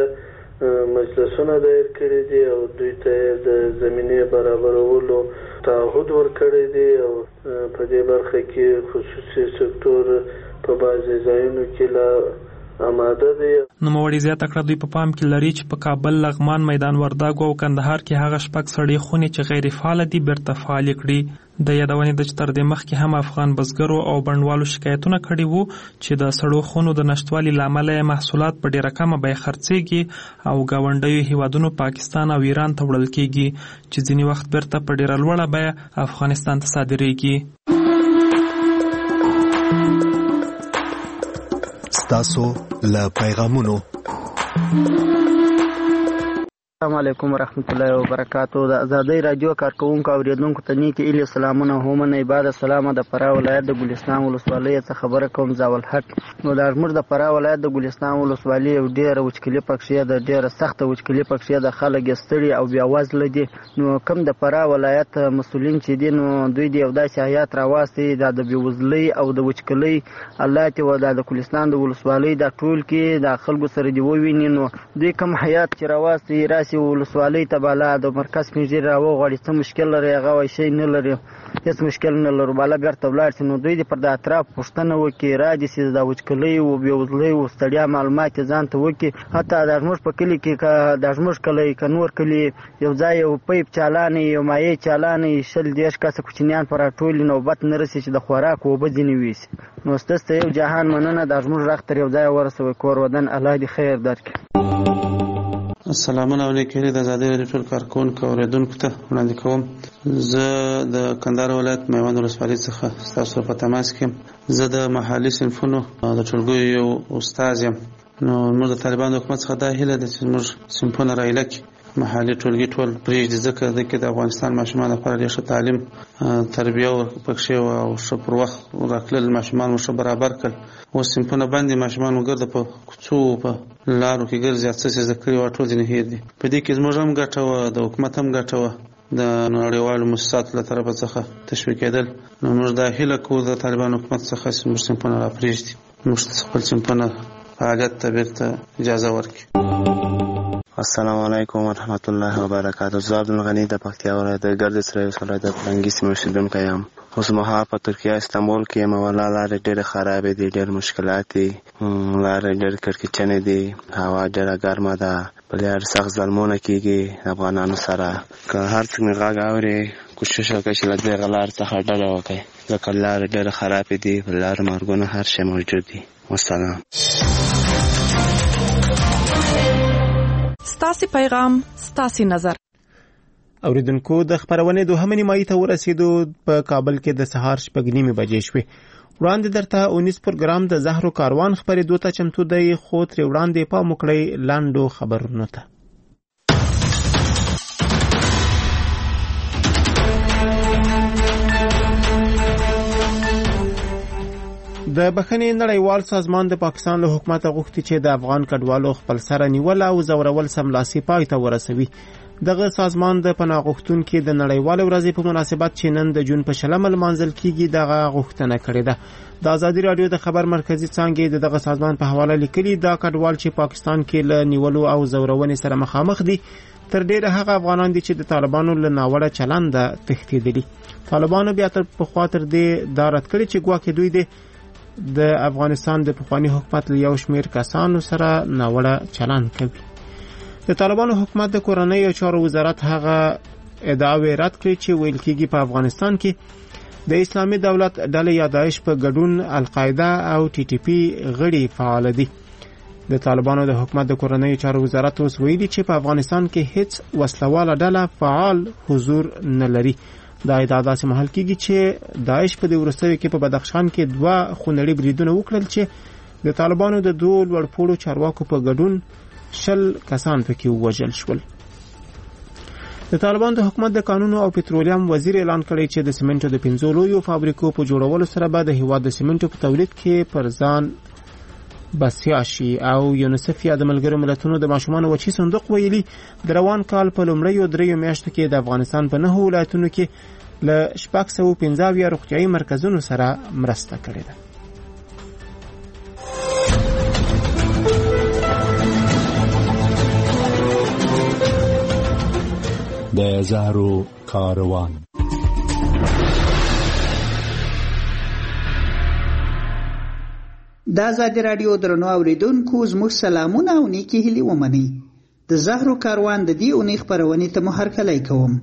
مجلسونه دایر کړي دي او دوی ته د زمینې برابرولو تعهد ورکړی دی او په دې برخه کې خصوصي سکتور په بعضې ځایونو کې لا آماده دی. نوموړي زیاته کړه دوی په پام کې لري چې په کابل، لغمان، میدان وردګو او کندهار کې هغه شپږ سړې خونې چې غیر فعاله دي بیرته فعالې کړي. د یادونې ده چې تر دې مخکې هم افغان بزګرو او بڼوالو شکایتونه کړي وو چې د سړو خونو د نشتوالي له امله یې محصولات په ډېره کمه بیه خرڅېږي او ګاونډیو هیوادونو پاکستان او ایران ته وړل کېږي چې ځینې وخت بیرته په ډېره لوړه بیه افغانستان ته صادرېږي. ستاسو له پیغامونو. السلام علیکم ورحمت الله وبرکاتو. د ازادۍ رادیو کارکونکو اوریدونکو ته نیک ایله سلامونه هم نه عبادت سلام د فراه ولایت د ګلستان ولسوالۍ څخه خبره کوم زاول حق. نو د زموږ د فراه ولایت د ګلستان ولسوالۍ یو ډېره وچکلي پکښې ده، ډېره سخته وچکلي پکښې ده، خلک یې ستړي او بیا وزله دي. نو کوم د فراه ولایت مسؤلین چې دي نو دوی د یو داسې حیات راواستي دا د بېوزلۍ او د وچکلۍ الله ته و دا د ګلستان د ولسوالۍ دا ټول کې د خلکو سره دي وویني. نو دوی کوم حیات چې راواستي راسي ولسوالۍ ته بالا د مرکز پنځیر راوغواړي څه مشکل لري هغه وایي شی نه لري، هېڅ مشکل نه لرو، بالا بیرته ولاړ شي. نو دوی دې پر د اطراف پوښتنه وکړي، را دي چې د وچکلۍ و بېوزلۍ و ستړیا معلومات یې ځان ته وکړي. حتی دا زموږ په کلي کې که دا زموږ کلی که نور کلي یو ځای یو پیپ چالانې یو مایع چالانې شل دېرش کسه کوچنیان په راټولي نوبت نه رسي چې د خوراک اوبه ځینې ویسي. نو ستاسو ته یو جهان مننه، دا زموږ غږ تر یو ځایه ورسوئ. کور ودان الله دې خیر درکړي. سلامونه او نیکهیلې د ازادۍ راډیو ټول کارکونکو اوریدونکو ته وړاندې کوم. زه د کندهار ولایت میوند ولسوالۍ څخه ستاسو سره په تماس کې یم. زه د محلي صنفونو د ټولګیو یو استاد یم. نو موږ د طالبانو حکومت څخه دا هیله ده چې موږ صنفونه رایله کړي، محلي ټولګي ټول پرېږدي، ځکه دلته د افغانستان ماشومان لپاره ډېر ښه تعلیم تربیه پکښې وه او ښه پر وخت راتلل، ماشومان مو ښه برابر کړل. اوس صنفونه بند دي، ماشومان مو ګرده په کوڅو په لارو کې ګرځي، څه چې زده کړي وه ټول ځینې هېر دي. په دې کې زموږ هم ګټه وه، د حکومت هم ګټه وه، د نړیوالو مؤسساتو له طرفه څخه تشویقېدل. نو موږ دا هیله کوو د طالبانو حکومت څخه چې موږ صنفونه را پرېږدي، موږ خپل صنفونه فعالیت ته بېرته اجازه ورکړي. السلام علیکم ورحمت الله وبرکاته. زه عبدالغنی د پکتیا ولایت د ګردیز ولسوالۍ ولایت د فرنګي سیمې اوسېدونکی یم. اوس مهال په ترکیه استانبول کې یم. والله لارې ډېرې خرابې دي، ډېر مشکلات دي، لارې ډېر کړکېچنې دي، هوا ډېره ګرمه ده، په لار سخت ظلمونه کېږي افغانانو سره. که هر څوک مې غږ اوري کوشش وکړئ چې له دغه لارې څخه ډډه وکړئ، ځکه لارې ډېرې خرابې دي، په لار مرګونه هر شی موجود دي. والسلام. ستاسې پیغام ستاسې نظر. اوریدونکو د خبرونې دوهمه نیمایي ته ورسېدو. په کابل کې د سهار شپږ نیمې بجې شوې. وړاندې درته اونیس پروګرام د زهرو کاروان خبرېدو ته چمتو دی، خو ترې وړاندې پام وکړئ لاندو خبرونو ته. د بخښنې نړیوال سازمان د پاکستان له حکومت غوښتي چې د افغان کډوالو خپل سره نیول او ځورول سملاسي پای ته ورسوي. دغه سازمان د پناه غوښتونکو د نړیوال ورځې په مناسبت چې نن د جون په شلمه لمانځل کیږي دغه غوښتنه کړې ده. د ازادي رادیو د خبر مرکزی څانګې د دغه سازمان په حواله لیکلي دا کډوال چې پاکستان کې له نیولو او ځورونې سره مخامخ دي تر ډیره هغه افغانان دي چې د طالبانو له ناوړه چلند تښتېدلي. طالبانو بیا تر پخوا تر دې دا رد کړي چې ګواکې دوی د د افغانستان د پخوانی حکومت له یو شمیر کسانو سره ناوړه چلند کوي. د طالبانو حکومت د کورنۍ چارو وزارت هغه ادعاوې رد کړې چې ویل کېږي په افغانستان کې د اسلامي دولت ډلې یا داعش په ګډون القاعده او ټي ټي پی غړي فعال دي. د طالبانو د حکومت د کورنۍ چارو وزارت اوس ویلي چې په افغانستان کې هیڅ وسلواله ډله فعال حضور نه لري. دا ادعا داسې محل کېږي چې داعش په دې وروستیو کې په بدخشان کې دوه خونړي بریدونه وکړل چې د طالبانو د دوه لوړپوړو چارواکو په ګډون شل کسان پکې ووژل شول. د طالبانو د حکومت د قانون او پټرولیم وزیر اعلان کړی چې د سیمنټو د پنځو لویو فابریکو په جوړولو سره به د هیواد د سیمنټو په تولید کې پر ځان بسیا شي. او یونیسف یا د ملګرو ملتونو د ماشومانو وچی صندوق ویلي د روان کال په لومړیو دریو میاشتو کې د افغانستان په نهو ولایتونو کې له شپږ سوه پنځه اویا روغتیايي مرکزونو سره مرسته کړې ده. د زهرو کاروان. د ازادي رادیو درنو اوریدونکو زموږ سلامونه او نیکی هیلې ومنئ. د زهرو کاروان د دې اونۍ خپرونې ته مو هرکلی کوم.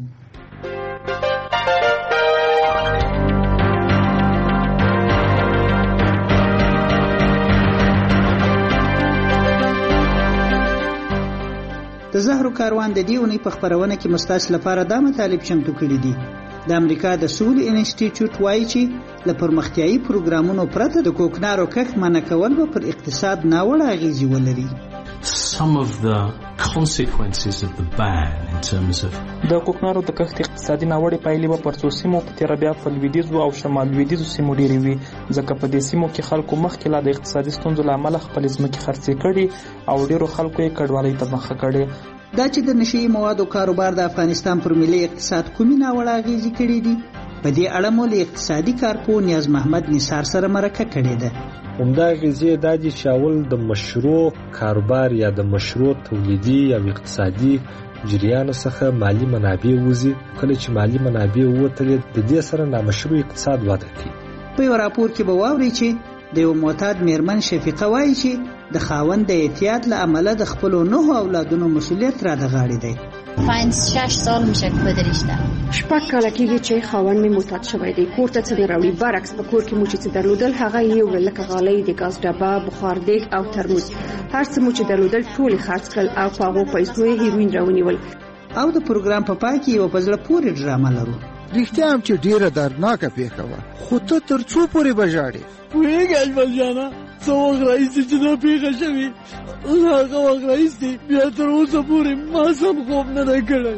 د زهرو کاروان د دې اونۍ په خپرونه کې مستاسو لپاره دا مطالب چمتو کړي دي. د امریکا د سولې انسټیټیوټ وایي چې له پرمختیایي پروګرامونو پرته د کوکنارو کښت منع کول به پر اقتصاد ناوړه اغیزې ولري. Some of the consequences of the ban in terms of د کوکنارو د کښت اقتصادي ناوړه پایلې به پر څو سیمو په تیر بیا په لویدیځو او شمال لویدیځو سیمو ډېرې وي، ځکه په دې سیمو کې خلکو مخکې لا د اقتصادي ستونزو له امله خپل ځمکې خرڅې کړي او ډېرو خلکو یې کډوالۍ ته مخه کړې. دا چې د نشي موادو کاروبار د افغانستان پر ملي اقتصاد کومې ناوړه اغیزې کړې دي، په دې اړه مو له اقتصادي کارپوه نیاز محمد نثار سره مرکه کړې ده. همدا اغیزې دا دي چې اول د مشروع کاروبار یا د مشروع تولیدي یا اقتصادي جریانو څخه مالی منابع وځي. کله چې مالی منابع ووتلې د دې سره نامشروع اقتصاد وده کوي. په یو راپور کې به واورئ چې د یو معتاد میرمن شفیقه وایي چې د خاوند د احتیاط له امله د خپلو نهو اولادونو مسؤلیت را د غاړې دی. پنج شش سال میشه که پدرشته شپږ کاله کېږي چې خاوند مې معتاد شوی دی. کور ته څه نه راوړي، برعکس په کور کې مو چې څه درلودل هغه یې وړل، لکه غالۍ، د ګاز ډبه، بخار دیګ او ترموز. هر څه مو چې درلودل ټول یې خرڅ کړل او په هغو پیسو یې هیروین راونیول. او د پروګرام په پای کې یوه په زړه پورې ډرامه لرو. رښتیا هم چې ډېره دردناکه پېښه وه، خو ته تر څو پورې به ژاړې؟ پوهېږې اجمل جانه څه وخت راهیسې چې دا پېښه شوې، هغه وخت راهیسې بیا تر اوسه پورې ما سم خوب نه دی کړی.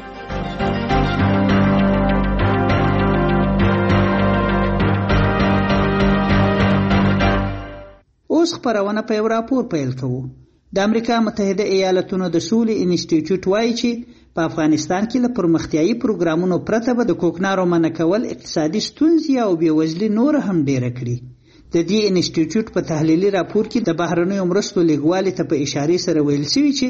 اوس خپرونه په یو راپور پیل کوو. د امریکا متحده ایالتونو د سولې انسټیټیوټ وایي چې په افغانستان کې له پرمختیایي پروګرامونو پرته به د کوکنارو منع کول اقتصادي ستونزې او بېوزلي نور هم ډېره کړي. د دې انسټیټیوټ په تحلیلي راپور کې د بهرنیو مرستو لیږوالي ته په اشارې سره ویل شوي چې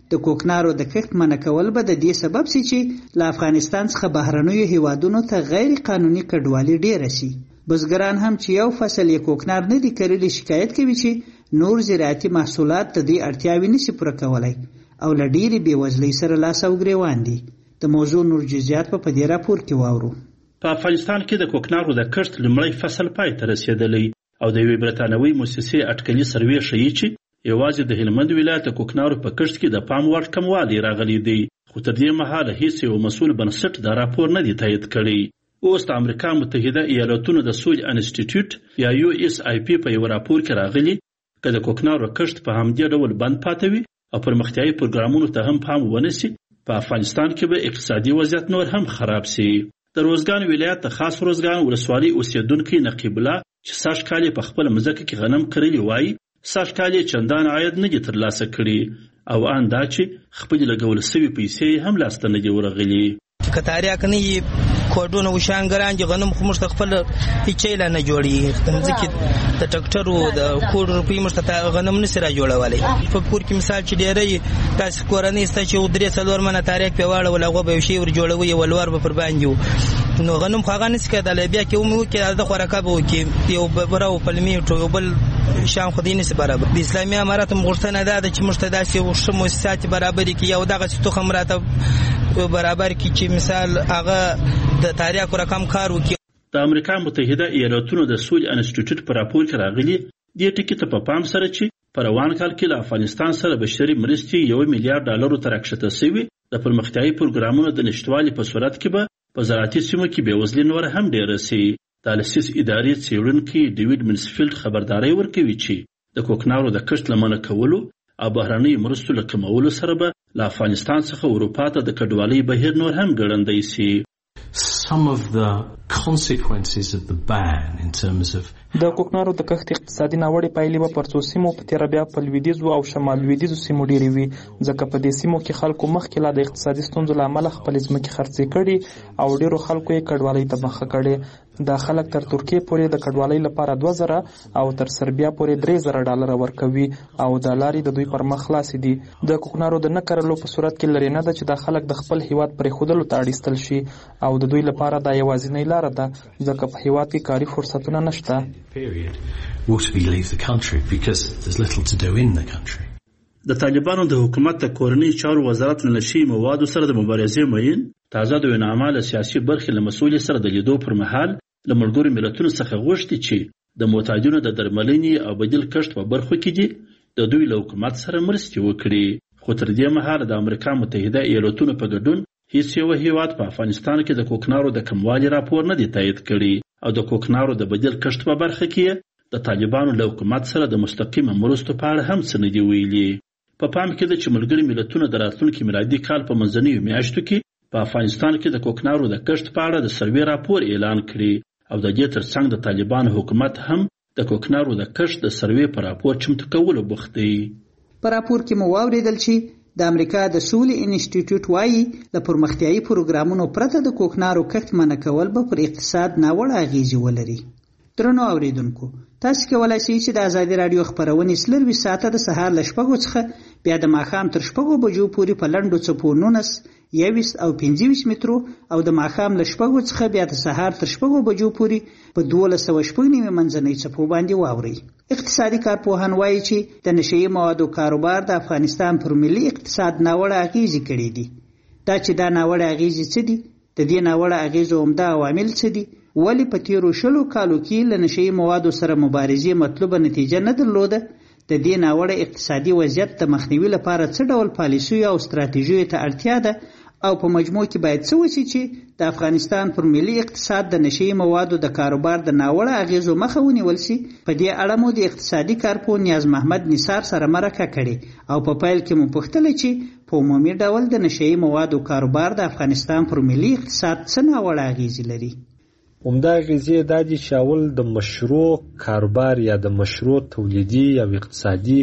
د کوکنارو د کښت منع کول به د دې سبب سي چې له افغانستان څخه بهرنیو هیوادونو ته غیر قانوني کډوالي ډیره شي. بزګران هم چې یو فصل یې کوکنار نه دي کرلي شکایت کوي چې نور زراعتي محصولات د دې اړتیاوې نشي پوره کولی او له ډېرې بېوزلۍ سره لاس او ګرېوان دي. د موضوع نور جزئیات په دې راپور کې واورو. په افغانستان کې د کوکنارو د کښت لومړی فصل پای ته رسېدلی او د یوې برتانوي موسسې اټکلي سروې ښیي چې یوازې د هلمند ولایت د کوکنارو په کښت کې د پام وړ کموالی راغلی دی، خو تر دې مهاله هیڅ یو مسؤل بنسټ دا راپور نه دی تایید کړی. اوس د امریکا متحده ایالاتونو د سولې انسټیټیوټ یا یو اس آی پی په یو راپور کې راغلی که د کوکنارو کښت په همدې ډول بند پاتې وي او پرمختیایي پروګرامونو ته هم پام ونه سي، په افغانستان کې به اقتصادي وضعیت نور هم خراب سي. د روزګان ولایت د خاص روزګان ولسوالۍ اوسېدونکی نقیب الله چې سږ کال یې په خپله مځکه کې غنم کرلي وایي سږ کال یې چندان عاید نه دي ترلاسه کړي او ان دا چې خپلې لګول سوي پیسې یې هم لاسته نه دي ورغلي. که تاریخ نه یي کوډونه وشانګران چې غنم خو موږ خپل هیڅ لا نه جوړي ځکه د ټکټرو د کوډ روپی موږ غنم نه سره جوړولای. په کور کې مثال چې ډېرې تاسو کورنۍ ستا چې درې څلور منه تاریخ په واړه ولغه به شي ور جوړوي ولور به پر باندې نو غنم خو هغه نس کېدل بیا کې مو کې د خوراکه به کې یو براو پلمیټو یو بل شان خو دینه سي برابر. د اسلامي امارات مغرتنه ده چې مشتداسي او شمو سات برابر کې یو دغه څه خو مراته برابر کې چې مثال هغه د تاریخ رقم کار وکي. د امریکا متحده ایالاتونو د سولې انسټیټیوټ پر راپور کې راغلي دې ټکي ته په پام سره چې په روان کال کې له افغانستان سره بشري مرستې یو میلیارډ ډالرو ته راکښته سوي، د پرمختیایي پروګرامونو د نشتوالي په صورت کې به په زراعتي سیمو کې بېوزلي نور هم ډېره سي. د السیس ادارې څېړونکي ډیوډ منسفیلډ خبرداری ورکوي چې د کوکنارو د کښت له منع کولو او بهرنیو مرستو له کمولو سره به له افغانستان څخه اروپا ته د کډوالۍ بهیر نور هم ګړندی سي. Some of the consequences of the ban in terms of د کوکنارو د کښت اقتصادي ناوړې پایلې به پر څو سیمو په تېره بیا په لویدیځو او شمال لویدیځو سیمو ډېرې وي، ځکه په دې سیمو کې خلکو مخکې لا د اقتصادي ستونزو له امله خپلې ځمکې خرڅې کړي او ډېرو خلکو یې کډوالۍ ته مخه کړې. دا خلک تر ترکیې پورې د کډوالۍ لپاره دوه زره او تر سربیا پورې درې زره ډالره ورکوي او دا لارې د دوی پر مخ خلاصې دي. د کوکنارو د نه کرلو په صورت کې لرې نه ده چې دا خلک د خپل هیواد پرېښودلو ته اړ ایستل شي او د دوی لپاره دا یوازینۍ لاره ده ځکه په هیواد کې کاري فرصتونه نشته. د طالبانو د حکومت د کورنۍ چارو وزارت له نشي موادو سره د مبارزې مین تازه د وینامه له سیاسي برخې له مسؤلې سره د لیدو پر مهال له ملګرو ملتونو څخه غوښتي چې د معتادینو د درملنې او بدیل کښت په برخو کې دي د دوی له حکومت سره مرستې وکړي. خو تر دې مهاله د امریکا متحده ایالاتونو په ګډون هیڅ یو هیواد په افغانستان کې د کوکنارو د کموالي راپور نه دی تایید کړی او د کوکنارو د بدیل کښت په برخه کې د طالبانو له حکومت سره د مستقیمه مرستو په اړه هم څه نه دي ویلي. په پام کې ده چې ملګري ملتونه د راتلونکي میلادي کال په منځنیو میاشتو کې په افغانستان کې د کوکنارو د کښت په اړه د سروې راپور اعلان کړي او د دې ترڅنګ د طالبانو حکومت هم د کوکنارو د کښت د سروې په راپور چمتو کولو بوخت دی. په راپور کې مو واورېدل چې د امریکا د سولې انسټیټیوټ وایي د پرمختیایي پروګرامونو پرته د کوکنارو کښت منع کول به پر اقتصاد ناوړه اغیزې ولري. درنو اوریدونکو، تاسو کولای شئ چې د ازادي رادیو خبرونې څلروي ساعته د سهار له شپږو څخه بیا د ماښام تر شپږو بجو پورې په لنډو څپو نولس، یویشت او پنځه ویشت مترو او د ماښام له شپږو څخه بیا د سهار تر شپږو بجو پورې په دولس سوه شپږ نوي منځنۍ څپو باندې واورئ. اقتصادي کارپوهان وایي چې د نشه یي موادو کاروبار د افغانستان پر ملي اقتصاد ناوړه اغیزې کړي دي. دا چې دا ناوړه اغیزې څه دي؟ د دې ناوړه اغیزو عمده عوامل څه دي؟ ولی په تیرو شلو کالو کې له نشه یي موادو سره مبارزې مطلوبه نتیجه نه درلوده؟ د دې ناوړه اقتصادي وضعیت د مخنیوي لپاره څه ډول پالیسیو او ستراتیژیو ته اړتیا ده او په مجموع کې باید څه وشي چې د افغانستان پر ملي اقتصاد د نشه یي موادو د کاروبار د ناوړه اغیزو مخه ونیول شي؟ په دې اړه مو د اقتصادي کارپوه نیاز محمد نثار سره مرکه کړې او په پیل کې مو پوښتله چې په عمومي ډول د نشه یي موادو کاروبار د افغانستان پر ملي اقتصاد څه ناوړه اغیزې لري. عمده اغیزې دا دي چې اول د مشروع کاروبار یا د مشروع تولیدي یا اقتصادي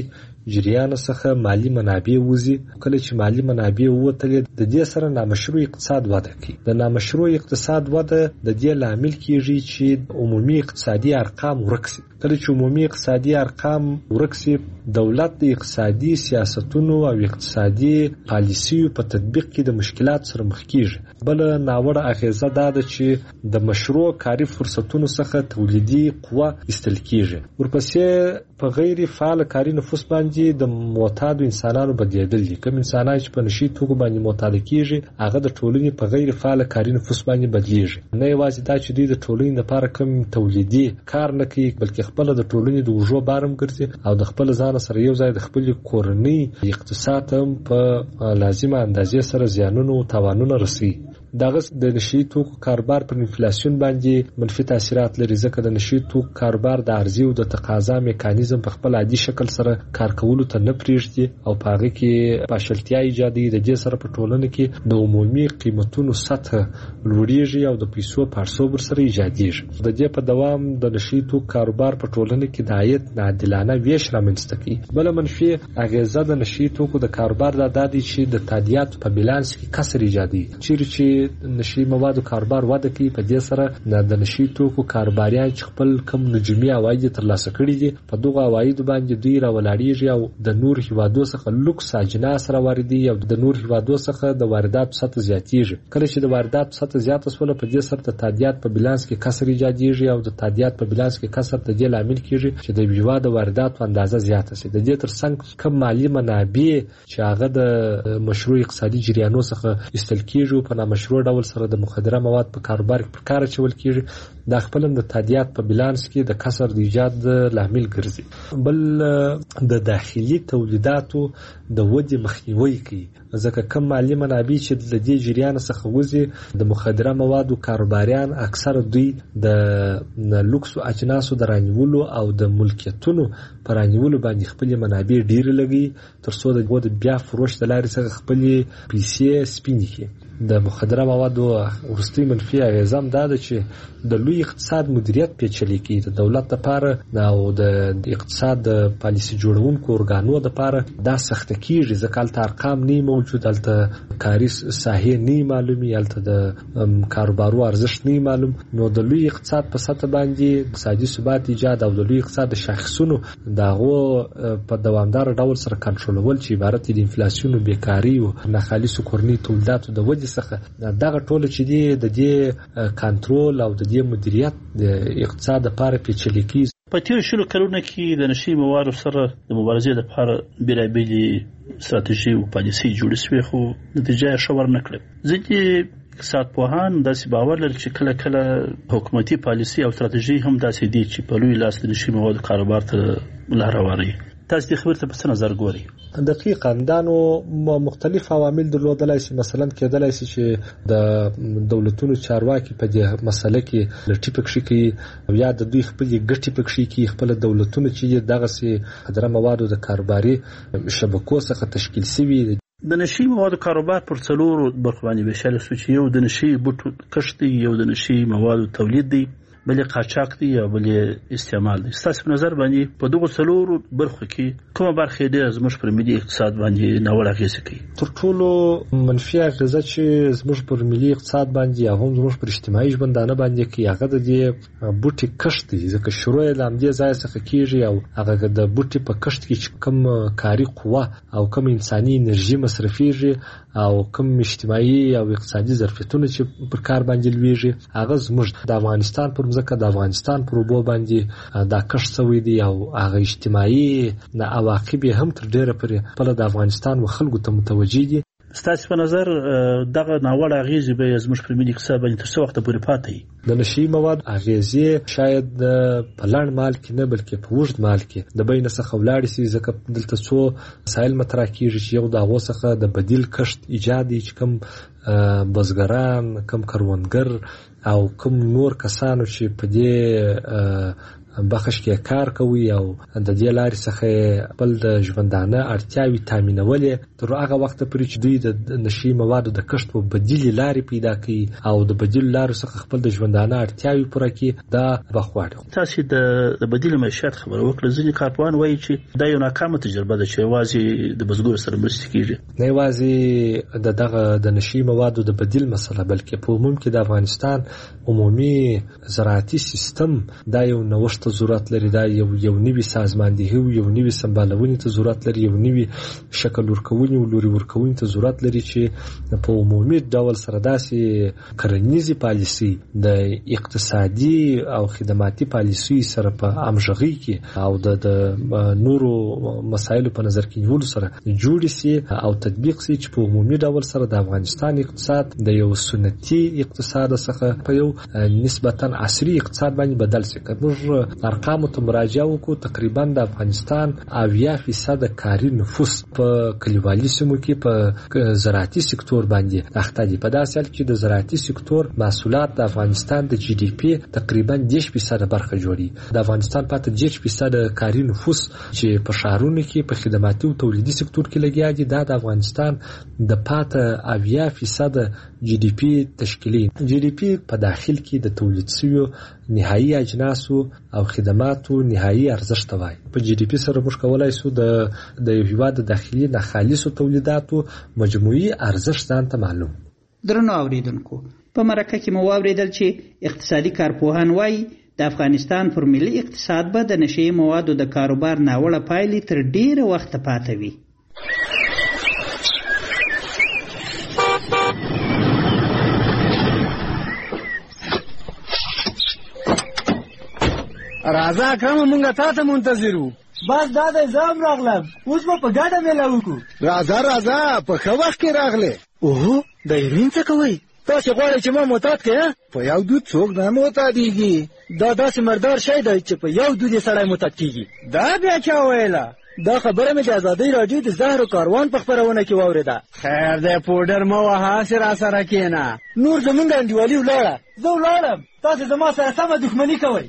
جریان څخه مالی منابع وځي. کله چې مالی منابع ووتلې د دې سره نامشروع اقتصاد وده کوي. د نامشروع اقتصاد وده د دې لامل کیږي چې عمومي اقتصادي ارقام ورک شي. کله چې عمومي اقتصادي ارقام ورک شي دولت د اقتصادي سیاستونو او اقتصادي پالیسیو په تطبیق کې د مشکلات سره مخ کیږي. بل ناوړه اغیزه دا ده چې د مشروع کاري فرصتونو څخه تولیدي قوه ایستل کیږي. ورپسې په غیر فعال کاري نفوس باندې د معتادو انسانانو بدلیدل دي. کوم انسانان چې په نشي توکو باندې معتاد کیږي هغه د ټولنې په غیر فعال کاري نفوس باندې بدلیږي. نه یوازې دا چې دوی د ټولنې لپاره کوم تولیدي کار نه کوي بلکې خپل د ټولنې د وژو بارم ګرځي او د خپل ځان سره یو ځای د خپل کورنۍ اقتصاد هم په لازمه اندازې سره زیانونه او تاوانونه رسوي. دغه د نشي توکو کاروبار پر انفلیسیون باندې منفي تاثیرات لري ځکه د نشي توکو کاروبار د عرضې او د تقاضا میکانیزم په خپل عادي شکل سره کار کولو ته نه پریږدي او په هغه کې پاشلتیا ایجادوي. د دې سره په ټولنه کې د عمومي قیمتونو سطح لوړیږي او د پیسو پړسوب سره ایجادیږي. د دې په دوام د نشي توکو کاروبار په ټولنه کې د عاید ناعادلانه ویش رامنځته کوي. بل منفي اغیزه د نشي توکو د کاروبار د دادي چې د تادیات په بیلانس کې کسر ایجادوي. چیرې چې نشي موادو کاروبار وده کوي په دې سره د نشي توکو کاروباریان چې خپل کم نجومي عواید ترلاسه کړي دي په دغه عواید باندې دوی راولاړیږي او د نور هیوادو څخه لوکس اجناس راوړي او د نور هیوادو څخه د وارداتو سطح زیاتیږي. کله چې د وارداتو سطح زیاته شول په دې سره د تادیات په بیلانس کې کسر ایجادیږي او د تادیات په بیلانس کې کسر د دې لامل کیږي چې د هیواد وارداتو اندازه زیاته شي. د دې ترڅنګ کم مالی منابع چې هغه د مشروع اقتصادي جریانو څخه ایستل کیږي په نامشروع ډول سره د مخدره مواد په کاروبار کې په کار اچول کیږي. دا خپل د تادیات په بیلانس کې د کسر د ایجاد لامل ګرځي. بل د داخلي تولیداتو د ودې مخنیوي کوي ځکه کم مالی منابع چې د دې جریان څخه وځي د مخدره موادو کاروباریان اکثر دوی د لوکس اجناسو د رانیولو او د ملکیتونو پر رانیولو باندې خپل منابع ډیر لګي ترڅو د بیا فروش د لارې څخه خپل پیسې سپینې کړي. د مخدره موادو ورستي منفي اغیزه هم دا ده چې د لوی اقتصاد مدیریت پیچلی کی د دولت لپاره او د اقتصاد د پالیسي جوړونکو ارګانو لپاره دا سخت کیږي ځکه الته ارقام نه موجود، الته کاري ساحې نه معلومي، الته د کاروبارو ارزښت نه معلوم. نو د لوی اقتصاد په سطح باندې اقتصادي ثبات ایجاد او د لوی اقتصاد شاخصونو دغه په دوامدار ډول سره کنټرولول چې عبارت دي انفلیسیون او بیکاری او ناخالص کورنی تولیداتو د ودې څخه دغه ټول چې دی د دې کنټرول او د دې مدیریت د اقتصاد لپاره پیچلي کیږي. په تیر شلو کلونو کې د نشي موادو سره د مبارزې لپاره بیلابیلې ستراتیژي او پالیسي جوړې شوې خو نتیجه یې ښه ورنه کړه. ځکه اقتصاد پوهان داسې باور لري چې کله کله حکومتي پالیسي او ستراتیژي هم داسې دي چې په لوی لاس د نشي موادو کاروبار ته لار هواروي. تاسو د خبرې په څه نظر ګورئ؟ دقیقاً دا نو مختلف عوامل درلودلای شي. مثلا کېدلای شي چې د دولتونو چارواکي په دې مسله کې لټي پکښي کوي یا د دوی خپل ګټي پکښي کوي. خپل دولتونو چې دغه سي خدره موادو د کاروباري شبکو څخه تشکیل شوي. د نشي موادو کاروبار پر څلورو برخو باندې ویشل شو چې یو د نشي بوټو کښت دی، یو د نشي موادو تولید دی، بلې قاچاق دی او بلې استعمال دی. ستاسو په نظر باندې په دغه څلورو برخو کې کومه برخه ډېره زموږ پر ملي اقتصاد باندې ناوړه اغېزه کوي؟ تر ټولو منفي اغېزه چې زموږ پر ملي اقتصاد باندې او هم زموږ پر اجتماعي ژوندانه باندې کوي هغه د دې بوټي کښت دی. ځکه شروع یې له همدې ځای څخه کېږي او هغه د بوټي په کښت کې چې کوم کاري قوه او کوم انساني انرژي مصرفېږي او کوم اجتماعي او اقتصادي ظرفیتونه چې پر کار باندې لویږي هغه زموږ د افغانستان پر ځکه د افغانستان پر اوبو باندې دا کښت شوی دی او هغه اجتماعي عواقب هم تر ډیره پورې خپل د افغانستان و خلکو ته متوجي دي. ستاسو په نظر دغه ناوړه اغېزې به زموږ پر ملي اقتصاد باندې تر څو وخته پورې پاتې وي؟ د نشي مواد اغېزې شاید په لنډ مال کې نه بلکې په اوږد مال کې د بین څخه ولاړې شي. ځکه دلته څو مسایل مطرح کېږي چې یو د هغو څخه د بدیل کښت ایجاد دی چې کوم بزګران، کوم کروندګر او کوم نور کسانو چې په دې بخش کې کار کوي او د دې لارې څخه بل د ژوندانه اړتیاوي تامینولې تر هغه وخت پورې چې دوی د نشي موادو د کښت په بدیل لارې پیدا کړي او د بدیل لارو څخه خپل د ژوندانه اړتیاوي پوره کړي دا بخواړي. تاسو د بدیل معیشت خبره وکړه. ځینې کارپوهان وایي چې دا یو ناکامه تجربه ده چې یوازې د بزګر سره مرسته کیږي، نه یوازې د دغه د نشي موادو د بدیل مسله بلکې په عموم کې د افغانستان عمومي زراعتي سیستم دا یو نوښت ضرورت لري، دا یو یو نوي سازماندهي او یو نوي سمبالونې ته ضرورت لري، یو نوي شکل ورکونې او لوري ورکونې ته ضرورت لري چې په عمومي ډول سره داسې کرنیزي پالیسي د اقتصادي او خدماتي پالیسي سره په همغږي کې او د نورو مسایلو په نظر کې نیولو سره جوړ شي او تطبیق شي چې په عمومي ډول سره د افغانستان اقتصاد د یو سنتي اقتصاد څخه په یو نسبتا عصري اقتصاد باندې بدل شي. موږ ارقامو ته مراجعه وکړو، تقریبا د افغانستان اویا فیصد کاري نفوس په کلیوالي سیمو کې په زراعتي سکتور باندې اخته دي. په داسې حال کې د زراعتي سکتور محصولات د افغانستان د جی ډي پی تقریبا دېرش فیصد برخه جوړي. د افغانستان پاتې دېرش فیصد کاري نفوس چې په شهرونو کې په خدماتي او تولیدي سکتور کې لګیا دي، دا د افغانستان د پاتې اویا فیصد جی ډي پی تشکیلي. جی ډي پی په داخل کې د تولید شویو نهایی اجناسو او خدماتو نهایی ارزښت وایي. په جی ډي پی سره موږ کولای شو د د یو هیواد د داخلي ناخالصو تولیداتو مجموعي ارزښت ځان ته معلوم. درنو اوریدونکو، په مرکه کې مو واوریدل چې اقتصادي کارپوهان وایي د افغانستان پر ملي اقتصاد به د نشي موادو د کاروبار ناوړه پایلې تر ډیره وخت پاتې وي. راځه کوم مونږه تا ته منتظر وو. بس دا د زام راغلم، اوس به په ګډه میله وکړو. راځه راځه په ښه وخت کې راغلې. اوهو د ایرین څه کوئ؟ تاسې غواړئ چې ما معتاد کړې؟ په یو دود څوک نه معتادېږي. دا داسې مردار شی دی چې په یو دود یې سړی معتاد کېږي. دا بیا چا ویله؟ دا خبره مې د ازادۍ راډیو د زهرو کاروان په خپرونه کې واورېده. خیر دی پوډر مه وهه، هسې راسره کښېنه. نور زمونږ انډیوالي ولاړه، زه ولاړم، تاسې زما سره سمه دښمني کوئ.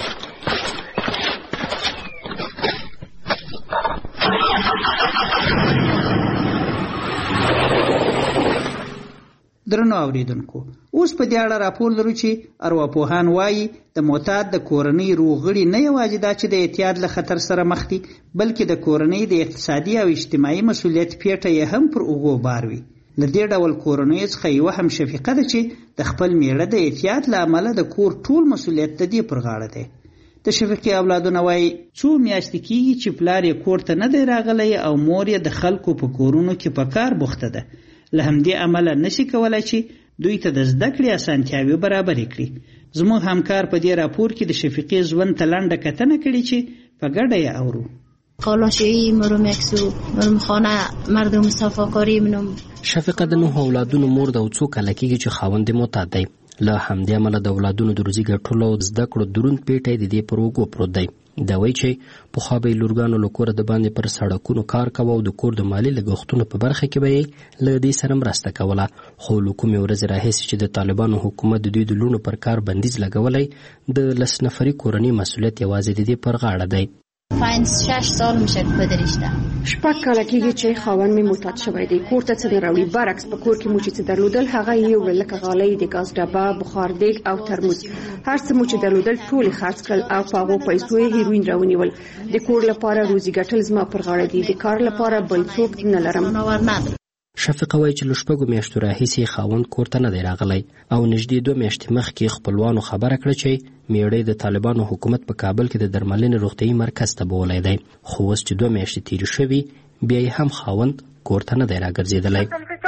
درنو اوریدونکو، اوس په دې اړه راپور لرو چې ارواپوهان وایي د معتاد د کورنۍ روغړي نه یوازې دا چې د اعتیاد له خطر سره مخ دي، بلکې د کورنۍ د اقتصادي او اجتماعي مسؤلیت پیټه یې هم پر اوږو بار وي. له دې ډول کورنیو څخه یوه هم شفیقه ده چې د خپل میړه د اعتیاد له امله د کور ټول مسؤلیت د دې پر غاړه دی. د شفیقې اولادونه وایي څو میاشتې کېږي چې پلار یې کور ته نه دی راغلی او مور یې د خلکو په کورونو کې په کار بوخته ده. له همدې امله نشي کولای چې دوی ته د زده کړې اسانتیاوې برابرې کړي. زموږ همکار په دې راپور کې د شفیقې ژوند ته لنډه کتنه کړې چې په ګډه یې اورو. خالاشویی مرو مکسو مرم خانه مردم صفاکاری منم. شفیقه د نوح اولادونو مور ده او څو کاله کېږي چې خاوند یې معتاد دی. له همدې امله د اولادونو د روزي ګټلو او زده کړو دروند پیټی د دې پر اوږو پروت دی. دا وایي چې پخوا به یې لورګانو له کوره د باندې پر سړکونو کار کوه او د کور د مالي لګښتونو په برخه کې به یې له دې سره مرسته کوله، خو له کومې ورځې راهیسې چې د طالبانو حکومت د دوی د لوڼو پر کار بندیز لګولی، د لس نفري کورنۍ مسؤلیت یوازې د دې پر غاړه دی. پنج شش سال میشه که پدرشته شپږ کاله کېږي چې خاوند مې معتاد شوی دی. کور ته څه نه راوړي، برعکس په کور کې مو چې څه درلودل هغه یې وړل، لکه غالۍ، د ګاز ډبه، بخار دیګ او ترموز. هر څه مو چې درلودل ټول یې خرڅ کړل او په هغو پیسو یې هیروین راونیول. د کور لپاره روزي ګټل زما پر غاړه دي، د کار لپاره بل څوک نه لرم. شفیقه وایي چې له شپږو میاشتو راهیسې خاوند کور ته نه دی راغلی او نږدې دوه میاشتې مخکې خپلوانو خبره کړه چې میړه د طالبانو حکومت په کابل کې د درملنې روغتیايي مرکز ته بولی دی، خو اوس چې دوه میاشتې تېرې شوي بیا یې هم خاوند کور ته نه دی راګرځېدلی.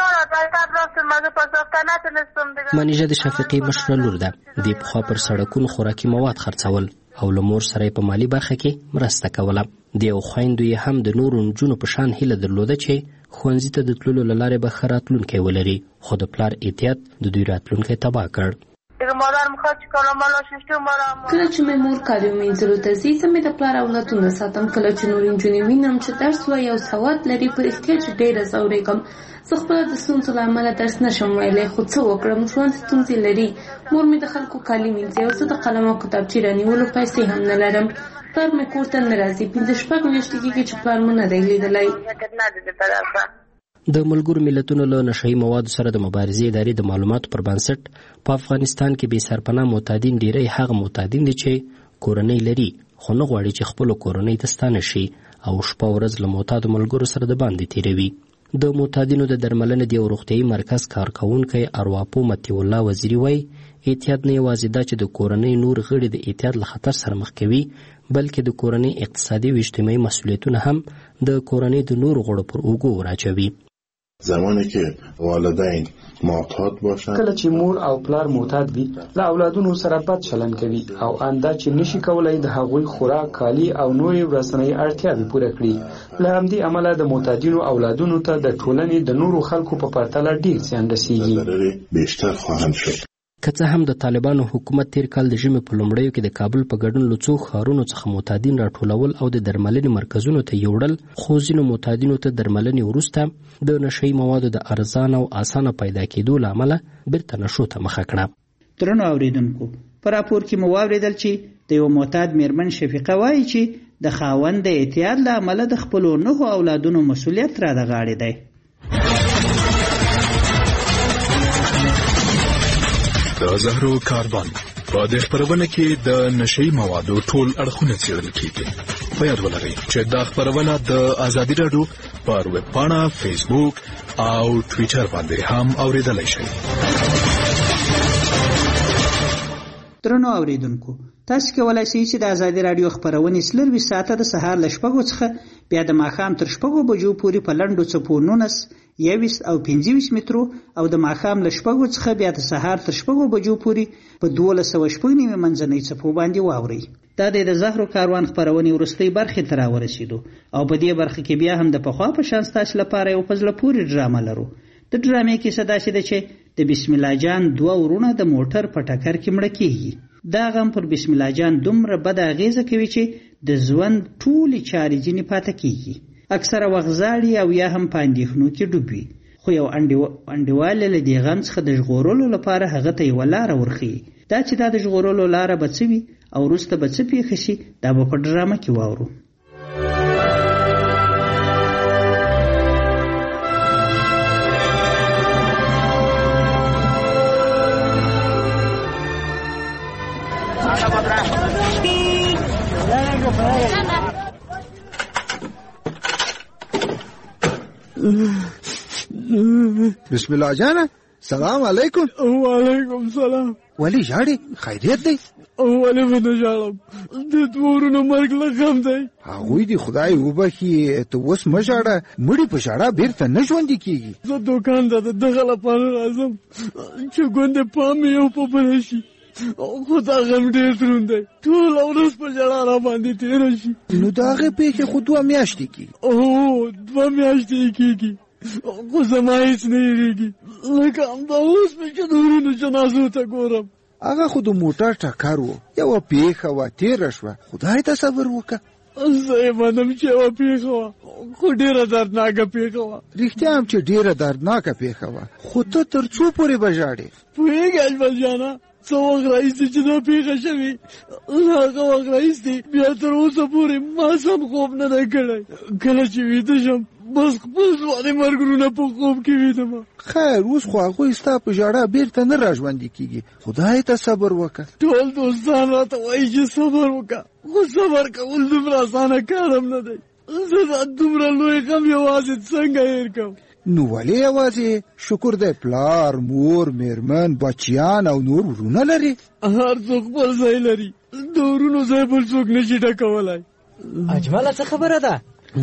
منیژه د شفیقې مشره لور ده. دې پخوا پر سړکونو خوراکي مواد خرڅول او له مور سره په مالي برخه کې مرسته کوله. د یو خویندو یې هم د نورو نجونو په شان هیله درلوده چې ښوونځي ته د تللو له لارې به ښه راتلونکی ولري، خو د پلار احتیاط د دوی راتلونکی تباه کړ. کله چې مې مور کالیو مینځلو ته ځي زه مې د پلار اولادونه ساتم. کله چې نور نجونې وینم چې درس وایي او سواد لري په رښتیا چې ډېره ځورېږم. زه خپله د ستونزو له امله درس نشم ویلی خو څه وکړم ژوند ستونزې لري. مور مې د خلکو کالي مینځي او زه د قلم او کتابچې رانیولو پیسې هم نه لرم. پلار مې کور ته نه راځي. پنځه شپږ میاشتې کېږي چې پلار مو نه دی لیدلی. د ملګرو ملتونو له نشهیي موادو سره د مبارزې ادارې د معلوماتو پر بنسټ په افغانستان کې بې سرپناه معتادین ډیری هغه معتادین دي چې کورنۍ لري خو نه غواړي چې خپلو کورنۍ ته ستانه شي او شپه ورځ له معتادو ملګرو سره د باندې تیروي. د معتادینو د درملنې د یو روغتیایي مرکز کارکوونکی ارواپو مطیع الله وزیري وایي احتیاط نه یوازې دا چې د کورنۍ نور غړي د احتیاط له خطر سره مخ کوي بلکې د کورنۍ اقتصادي او اجتماعي مسؤلیتونه هم د کورنۍ د نورو غړو پر اوږو وراچوي. زمانی که والدین معتاد باشند کله چې مور او پلار معتاد وي له اولادونو سره بد چلند کوي او انده چې نشي کولای د هغوی خوراک کالی او نورې ورځنۍ اړتیاوې پوره کړي. له همدې امله د معتادینو اولادونو ته د ټولنې د نورو خلکو په پرتله ډیر زیان رسیږي. بیشتر خواهند شد. که څه هم د طالبانو حکومت تیر کال د ژمي په لومړیو کې د کابل په ګډون له څو ښارونو څخه معتادین راټولول او د درملنې مرکزونو ته یوړل خو ځینو معتادینو ته درملنې وروسته د نشهیي موادو د ارزانه او اسانه پیدا کېدو له امله بیرته نشو ته مخه کړه. درنو اورېدونکو په راپور کې مو واورېدل چې د یو معتاد میرمن شفیقه وایي چې د خاوند د اعتیاد له امله د خپلو نهو اولادونو مسؤلیت را د غاړې دی. د زهرو کاروان په دې خپرونه کې د نشهیي موادو ټول اړخونه څېړل کېږي. په یاد ولرئ چې دا خپرونه د ازادي راډیو پر ویب پاڼه، فیسبوک او ټویټر باندې هم اورېدلی شئ. درنو اوریدونکو تاسو کولای شئ چې د ازادي راډیو خبرونه څلروي ساعته د سهار ل شپږو څخه بیا د ماښام تر شپږو بجو پورې په لنډو څپو نونس یویس او پنځه ویشت مترو او د ماښام له شپږو څخه بیا د سهار تر شپږو بجو پورې په دولس سوه شپږ نیمې منځنۍ څپو باندې واورئ. دا د زهرو کاروان خبرونې وروستۍ برخې ته راورسېدو او په دې برخه کې بیا هم د پخوا په شان ستاسو لپاره یو په زړه پورې ډرامه لرو. د ډرامې کیسه داسې ده چې د بسم الله جان دوه ورونه د موټر په ټکر کې مړه کېږي. دا غم پر بسم الله جان دومره بد اغیزه کوي چې د ژوند ټولې چارې ځینې پاتې کېږي. اکثره وخت زاړي او یا هم په اندېښنو کې ډوب وي. خو یو انډیواله له دې غم څخه د ژغورلو لپاره هغه ته یوه لاره ورښیي. دا چې دا د ژغورلو لاره به څه وي او وروسته به څه پېښه شي دا به په ډرامه کې واورو. بسم الله جانا سلام علیکم. وعلیکم سلام. ولی ژاړې خیریت دی؟ ولې به نه ژاړم د دورونو مرګ له غم دی. هغوی دې خدای وبخي ته اوس مه ژاړه مړي په ژړا بیرته نه ژوندي کېږي. زه دوکان ته د دغه لپاره راځم چې ګوندې پام مې یو په بله شي خو دا غم ډېر دروند دی ټوله ورځ په ژړا را باندې تېره شي. نو د هغې پېښې خو دوه میاشتې کېږي. او دوه میاشتې یې کېږي خو زما هېڅ نه هېرېږي لکه همدا اوس مې چې د ورونو جنازو ته ګورم. هغه خو د موټر ټکر و یوه پېښه وه تېره شوه خدای ته صبر وکړه. زه یې منم چې یوه پېښه وه خو ډېره دردناکه پېښه وه. رښتیا هم چې ډېره دردناکه پېښه وه خو ته تر څو پورې به ژاړې؟ پوهېږې اجمل جانه څه وخت راهیسې چې دا پېښه شوې هغه وخت راهیسې بیا تر اوسه پورې ما سم خوب نه دی کړی. کله چې ویده شم بس خپل ځوانې مرګرونه په خوب کې ویدم. خیر اوس خو هغوی ستا په ژړا بیرته نه راژوندي کېږي. خدای ته صبر وکړه. ټول دوستان راته وایي چې صبر وکړه خو صبر کول دومره اسانه کار هم نه دی. زه دا دومره لوی غم یوازې څنګه هېر کړم؟ نو ولې یوازې شکر دی پلار مور میرمن بچیان او نور ورونه لري. هر څوک خپل ځای لري د ورونو ځای بل څوک نشي ډکولی. اجمله څه خبره ده؟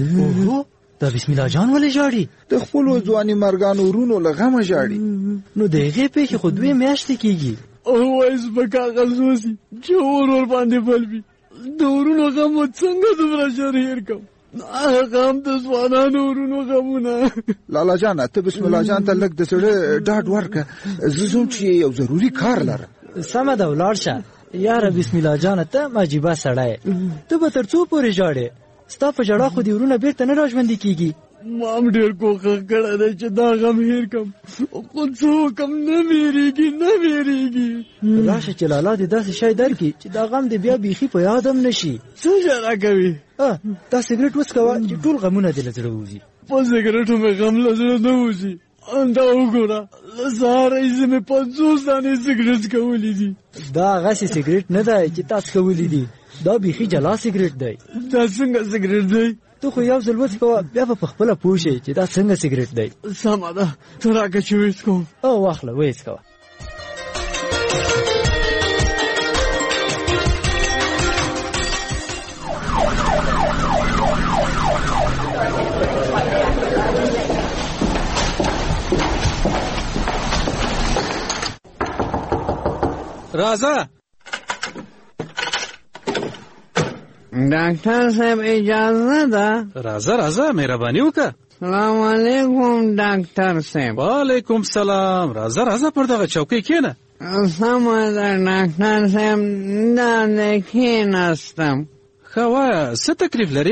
دا بسم الله جان ولې ژاړي؟ د خپلو ځواني مرګانو ورونو له غمه ژاړي. نو د هغې پېښې خو دوې میاشتې کېږي. وایي زه کاغذ وسي چې اور ور باندې بل وي د ورونو غم و څنګه دومره ژر هېر کړم؟ هغه هم د ځوانانو ورونو غمونه. لالا جانه ته بسم الله جان ته لږ د زړه ډاډ ورکړه. زه ځم چې یو ضروري کار لرم. سمه ده ولاړ شه. یاره بسم الله جانه ته مجیبه سړی ته به تر څو پورې ژاړې؟ ستا په ژړا خو دې ورونه بیرته نه راژوندي کېږي. مام ډېر کوښښ کړی دی چې دا غم هېر کړم خو څه وکړم نه مېرېږي نه مېرېږي. راشه چې لالا دې داسې شی درکړي چې دا غم دې بیا بیخي په یاد هم نه شي. څه ژړا کوي؟ دا سګرټ وڅکوه چې ټول غمونه دې له زړه ووځي. په سګرټو مې غم له زړه نه وځي. دا وګوره له سهاره ایزې مې پنځوس دانې سګرټ څکولي دي. دا هغسې سګرټ نه دی چې تا څکولي دي، دا بیخي جلا سګرټ دی. دا څنګه سګرټ دی؟ ته خو یو ځل وڅکوه بیا به په خپله پوه شې چې دا څنګه سګرټ دی. سمه ده ته راکړه چې وڅکوم. او واخله ویې څکوه. راځه ډاکټر صاحب اجازه ده؟ راځه راځه مهرباني وکړه. سلام علیکم ډاکټر صاحب. وعلیکم سلام. راځه راځه پر دغه چوکۍ کښېنه. سمه ده ډاکټر صاحب دلته کښېناستم. ښه وایه څه تکلیف لرې؟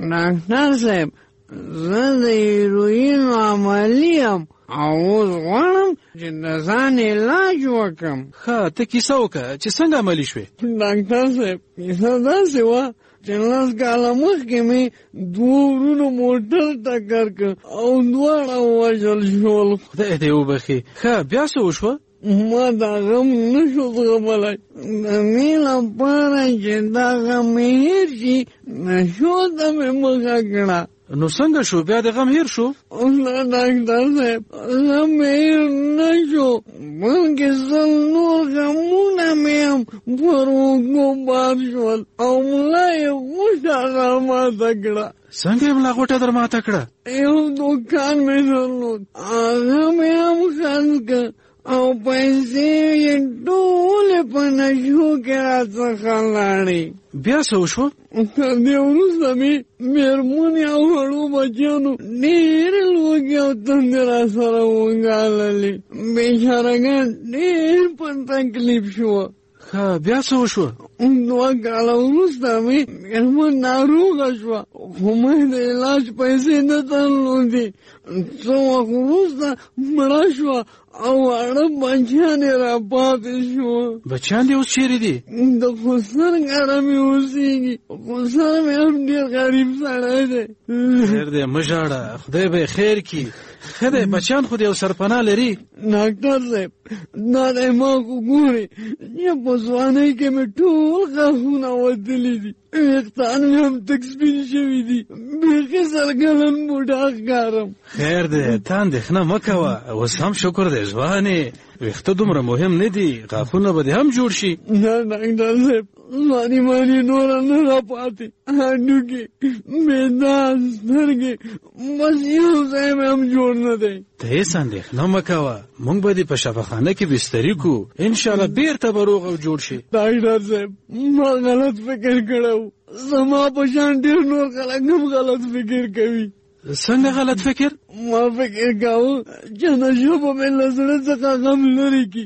ډاکټر صاحب زه د هیروین عملي یم او اوس غواړم چې د ځان علاج وکړم. ښه ته کیسه وکړه چې څنګه عملي شوې؟ ډاکټر صاحب کیسه داسې وه چې لس کاله مخکې مې دوه ورونو موټر ټکر کړ او دواړه ووژل شول. خدای دې وبخي. ښه بیا څه وشوه؟ ما دا غم نه شو زغملی. د دې لپاره چې دا غم مې هېر شي نشو ته مې مخه کړه. نو څنګه شو بیا د غم هېر شو؟ نه ډاکټر صاحب غم مې هېر نه شو بلکې سل نور غمونه مې هم پر اوږو بار شول او ملا یې غوټه درماته کړه. څنګه یې ملا غوټه درماته کړه؟ یو دوکان مې درلود هغه مې هم خرڅ کړ او پیسې یې ټولې په نشو کې راڅخه لاړې. بیا څه وشوه؟ تر دې وروسته مې مېرمنې او وړو بچیانو ډېرې لوږې او تندې را سره وګاللې. بېچارهګان ډېر په تکلیف شوه. ښه بیا څه وشوه؟ دوه کاله وروسته مې مېرمن ناروغه شوه خو مې د علاج پیسې نه درلودې. څه وخت وروسته مړه شوه او واړه بچیان یې را پاتې شوه. بچیان دې اوس چېرې دي؟ د خسر ګاډه مې اوسېږي. خسر مې هم ډېر غریب سړی دی. خیر دی مه ژاړه خدای به یې خیر کړي. ښه دی بچیان خو دې یو سرپناه لري. ډاکټر صاحب دا دی ما خو ګورې چې په ځوانۍ کې مې ټول غاښونه وتلي دي ویښتان مې هم تک سپین شوي دي بیخي سلګلن بوډا ښکارم. خیر دی ته اندېښنه مه کوه اوس هم شکر دی ځوانې ویښته دومره مهم نه دي غاښونه به دې هم جوړ شي. نه ډاکټر صاحب ځواني ماني نوره نه را پاتې هډوکي معده سترګې بس یو ځای مې هم جوړ نه دی. ته هېڅ اندېښنه مه کوه موږ به دې په شفاخانه کې بستري کړو انشاءالله بېرته به روغ او جوړ شي. ډاکټر صاحب ما غلط فکر کړی و زما په شان ډېر نور خلک هم غلط فکر کوي. څنګه غلط فکر؟ ما فکر کاوه چې نشه به مې له زړه څخه غم لرې کړي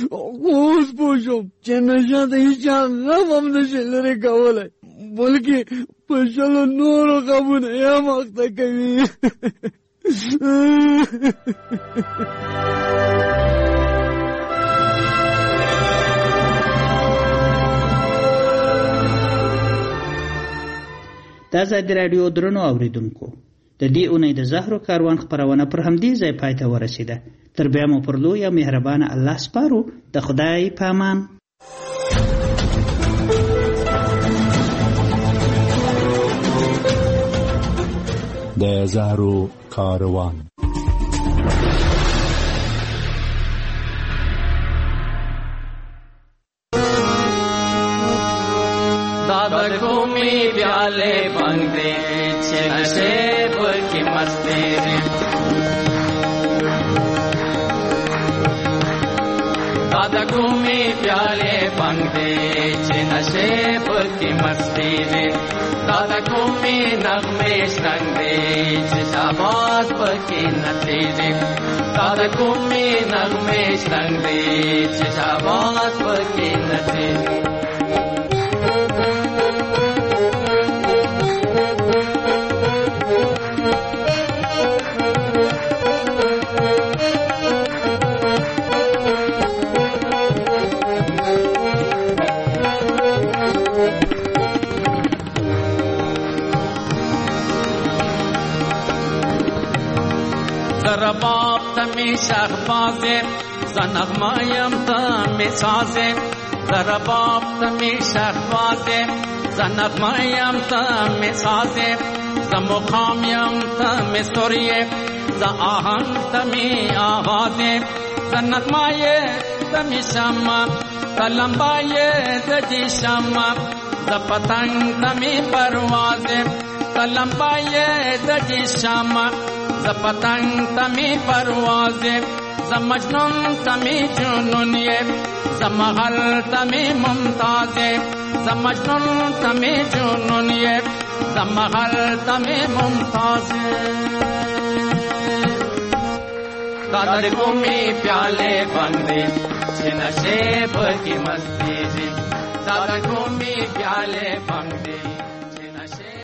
خو اوس پوه شوم چې نشه د هېچا غم هم نشي لرې کولی بلکې په شلو نورو غمونه یې هم اخته کوي. دا ازادي راډیو درنو اوریدونکو د دې اونۍ د زهرو کاروان خپرونه پر همدې ځای پای ته ورسېده. تر بیا مو پر لوی او مهربانه الله سپارو. د خدای په امان. د زهرو کاروان दादा घूमी प्याले बंदे नशे की मस्ती दादा घूमी प्याले बंग दे चे नशे की मस्ती दे दादा घूमी नगमे रंग दे चे शाबाश की नती दे दादा घूमी नगमे रंग दे चे शाबाश की नती दे रबाब तमी शहबाजे ज़नग़मायम तमी साजे रबाब तमी शहबाजे ज़नग़मायम तमी साजे ज़मुखामयम तमी सुरिये ज़ आहंग तमी आवाज़े ज़नग़माये तमी शम्मा तलम्बाये ज़जी शम्मा ज़ पतंग तमी परवाज़े तलम्बाये ज़जी शम्मा ज़ पतंग तमी परवाज़े ज़ मजनून तमी जुनून ये ज़ महल तमी मुमताज़े ज़ मजनून तमी जुनून ये ज़ महल तमी मुमताज़े दादा घूमी प्याले बंदे चे नशे की मस्ती जी दादा घूमी प्याले बंदे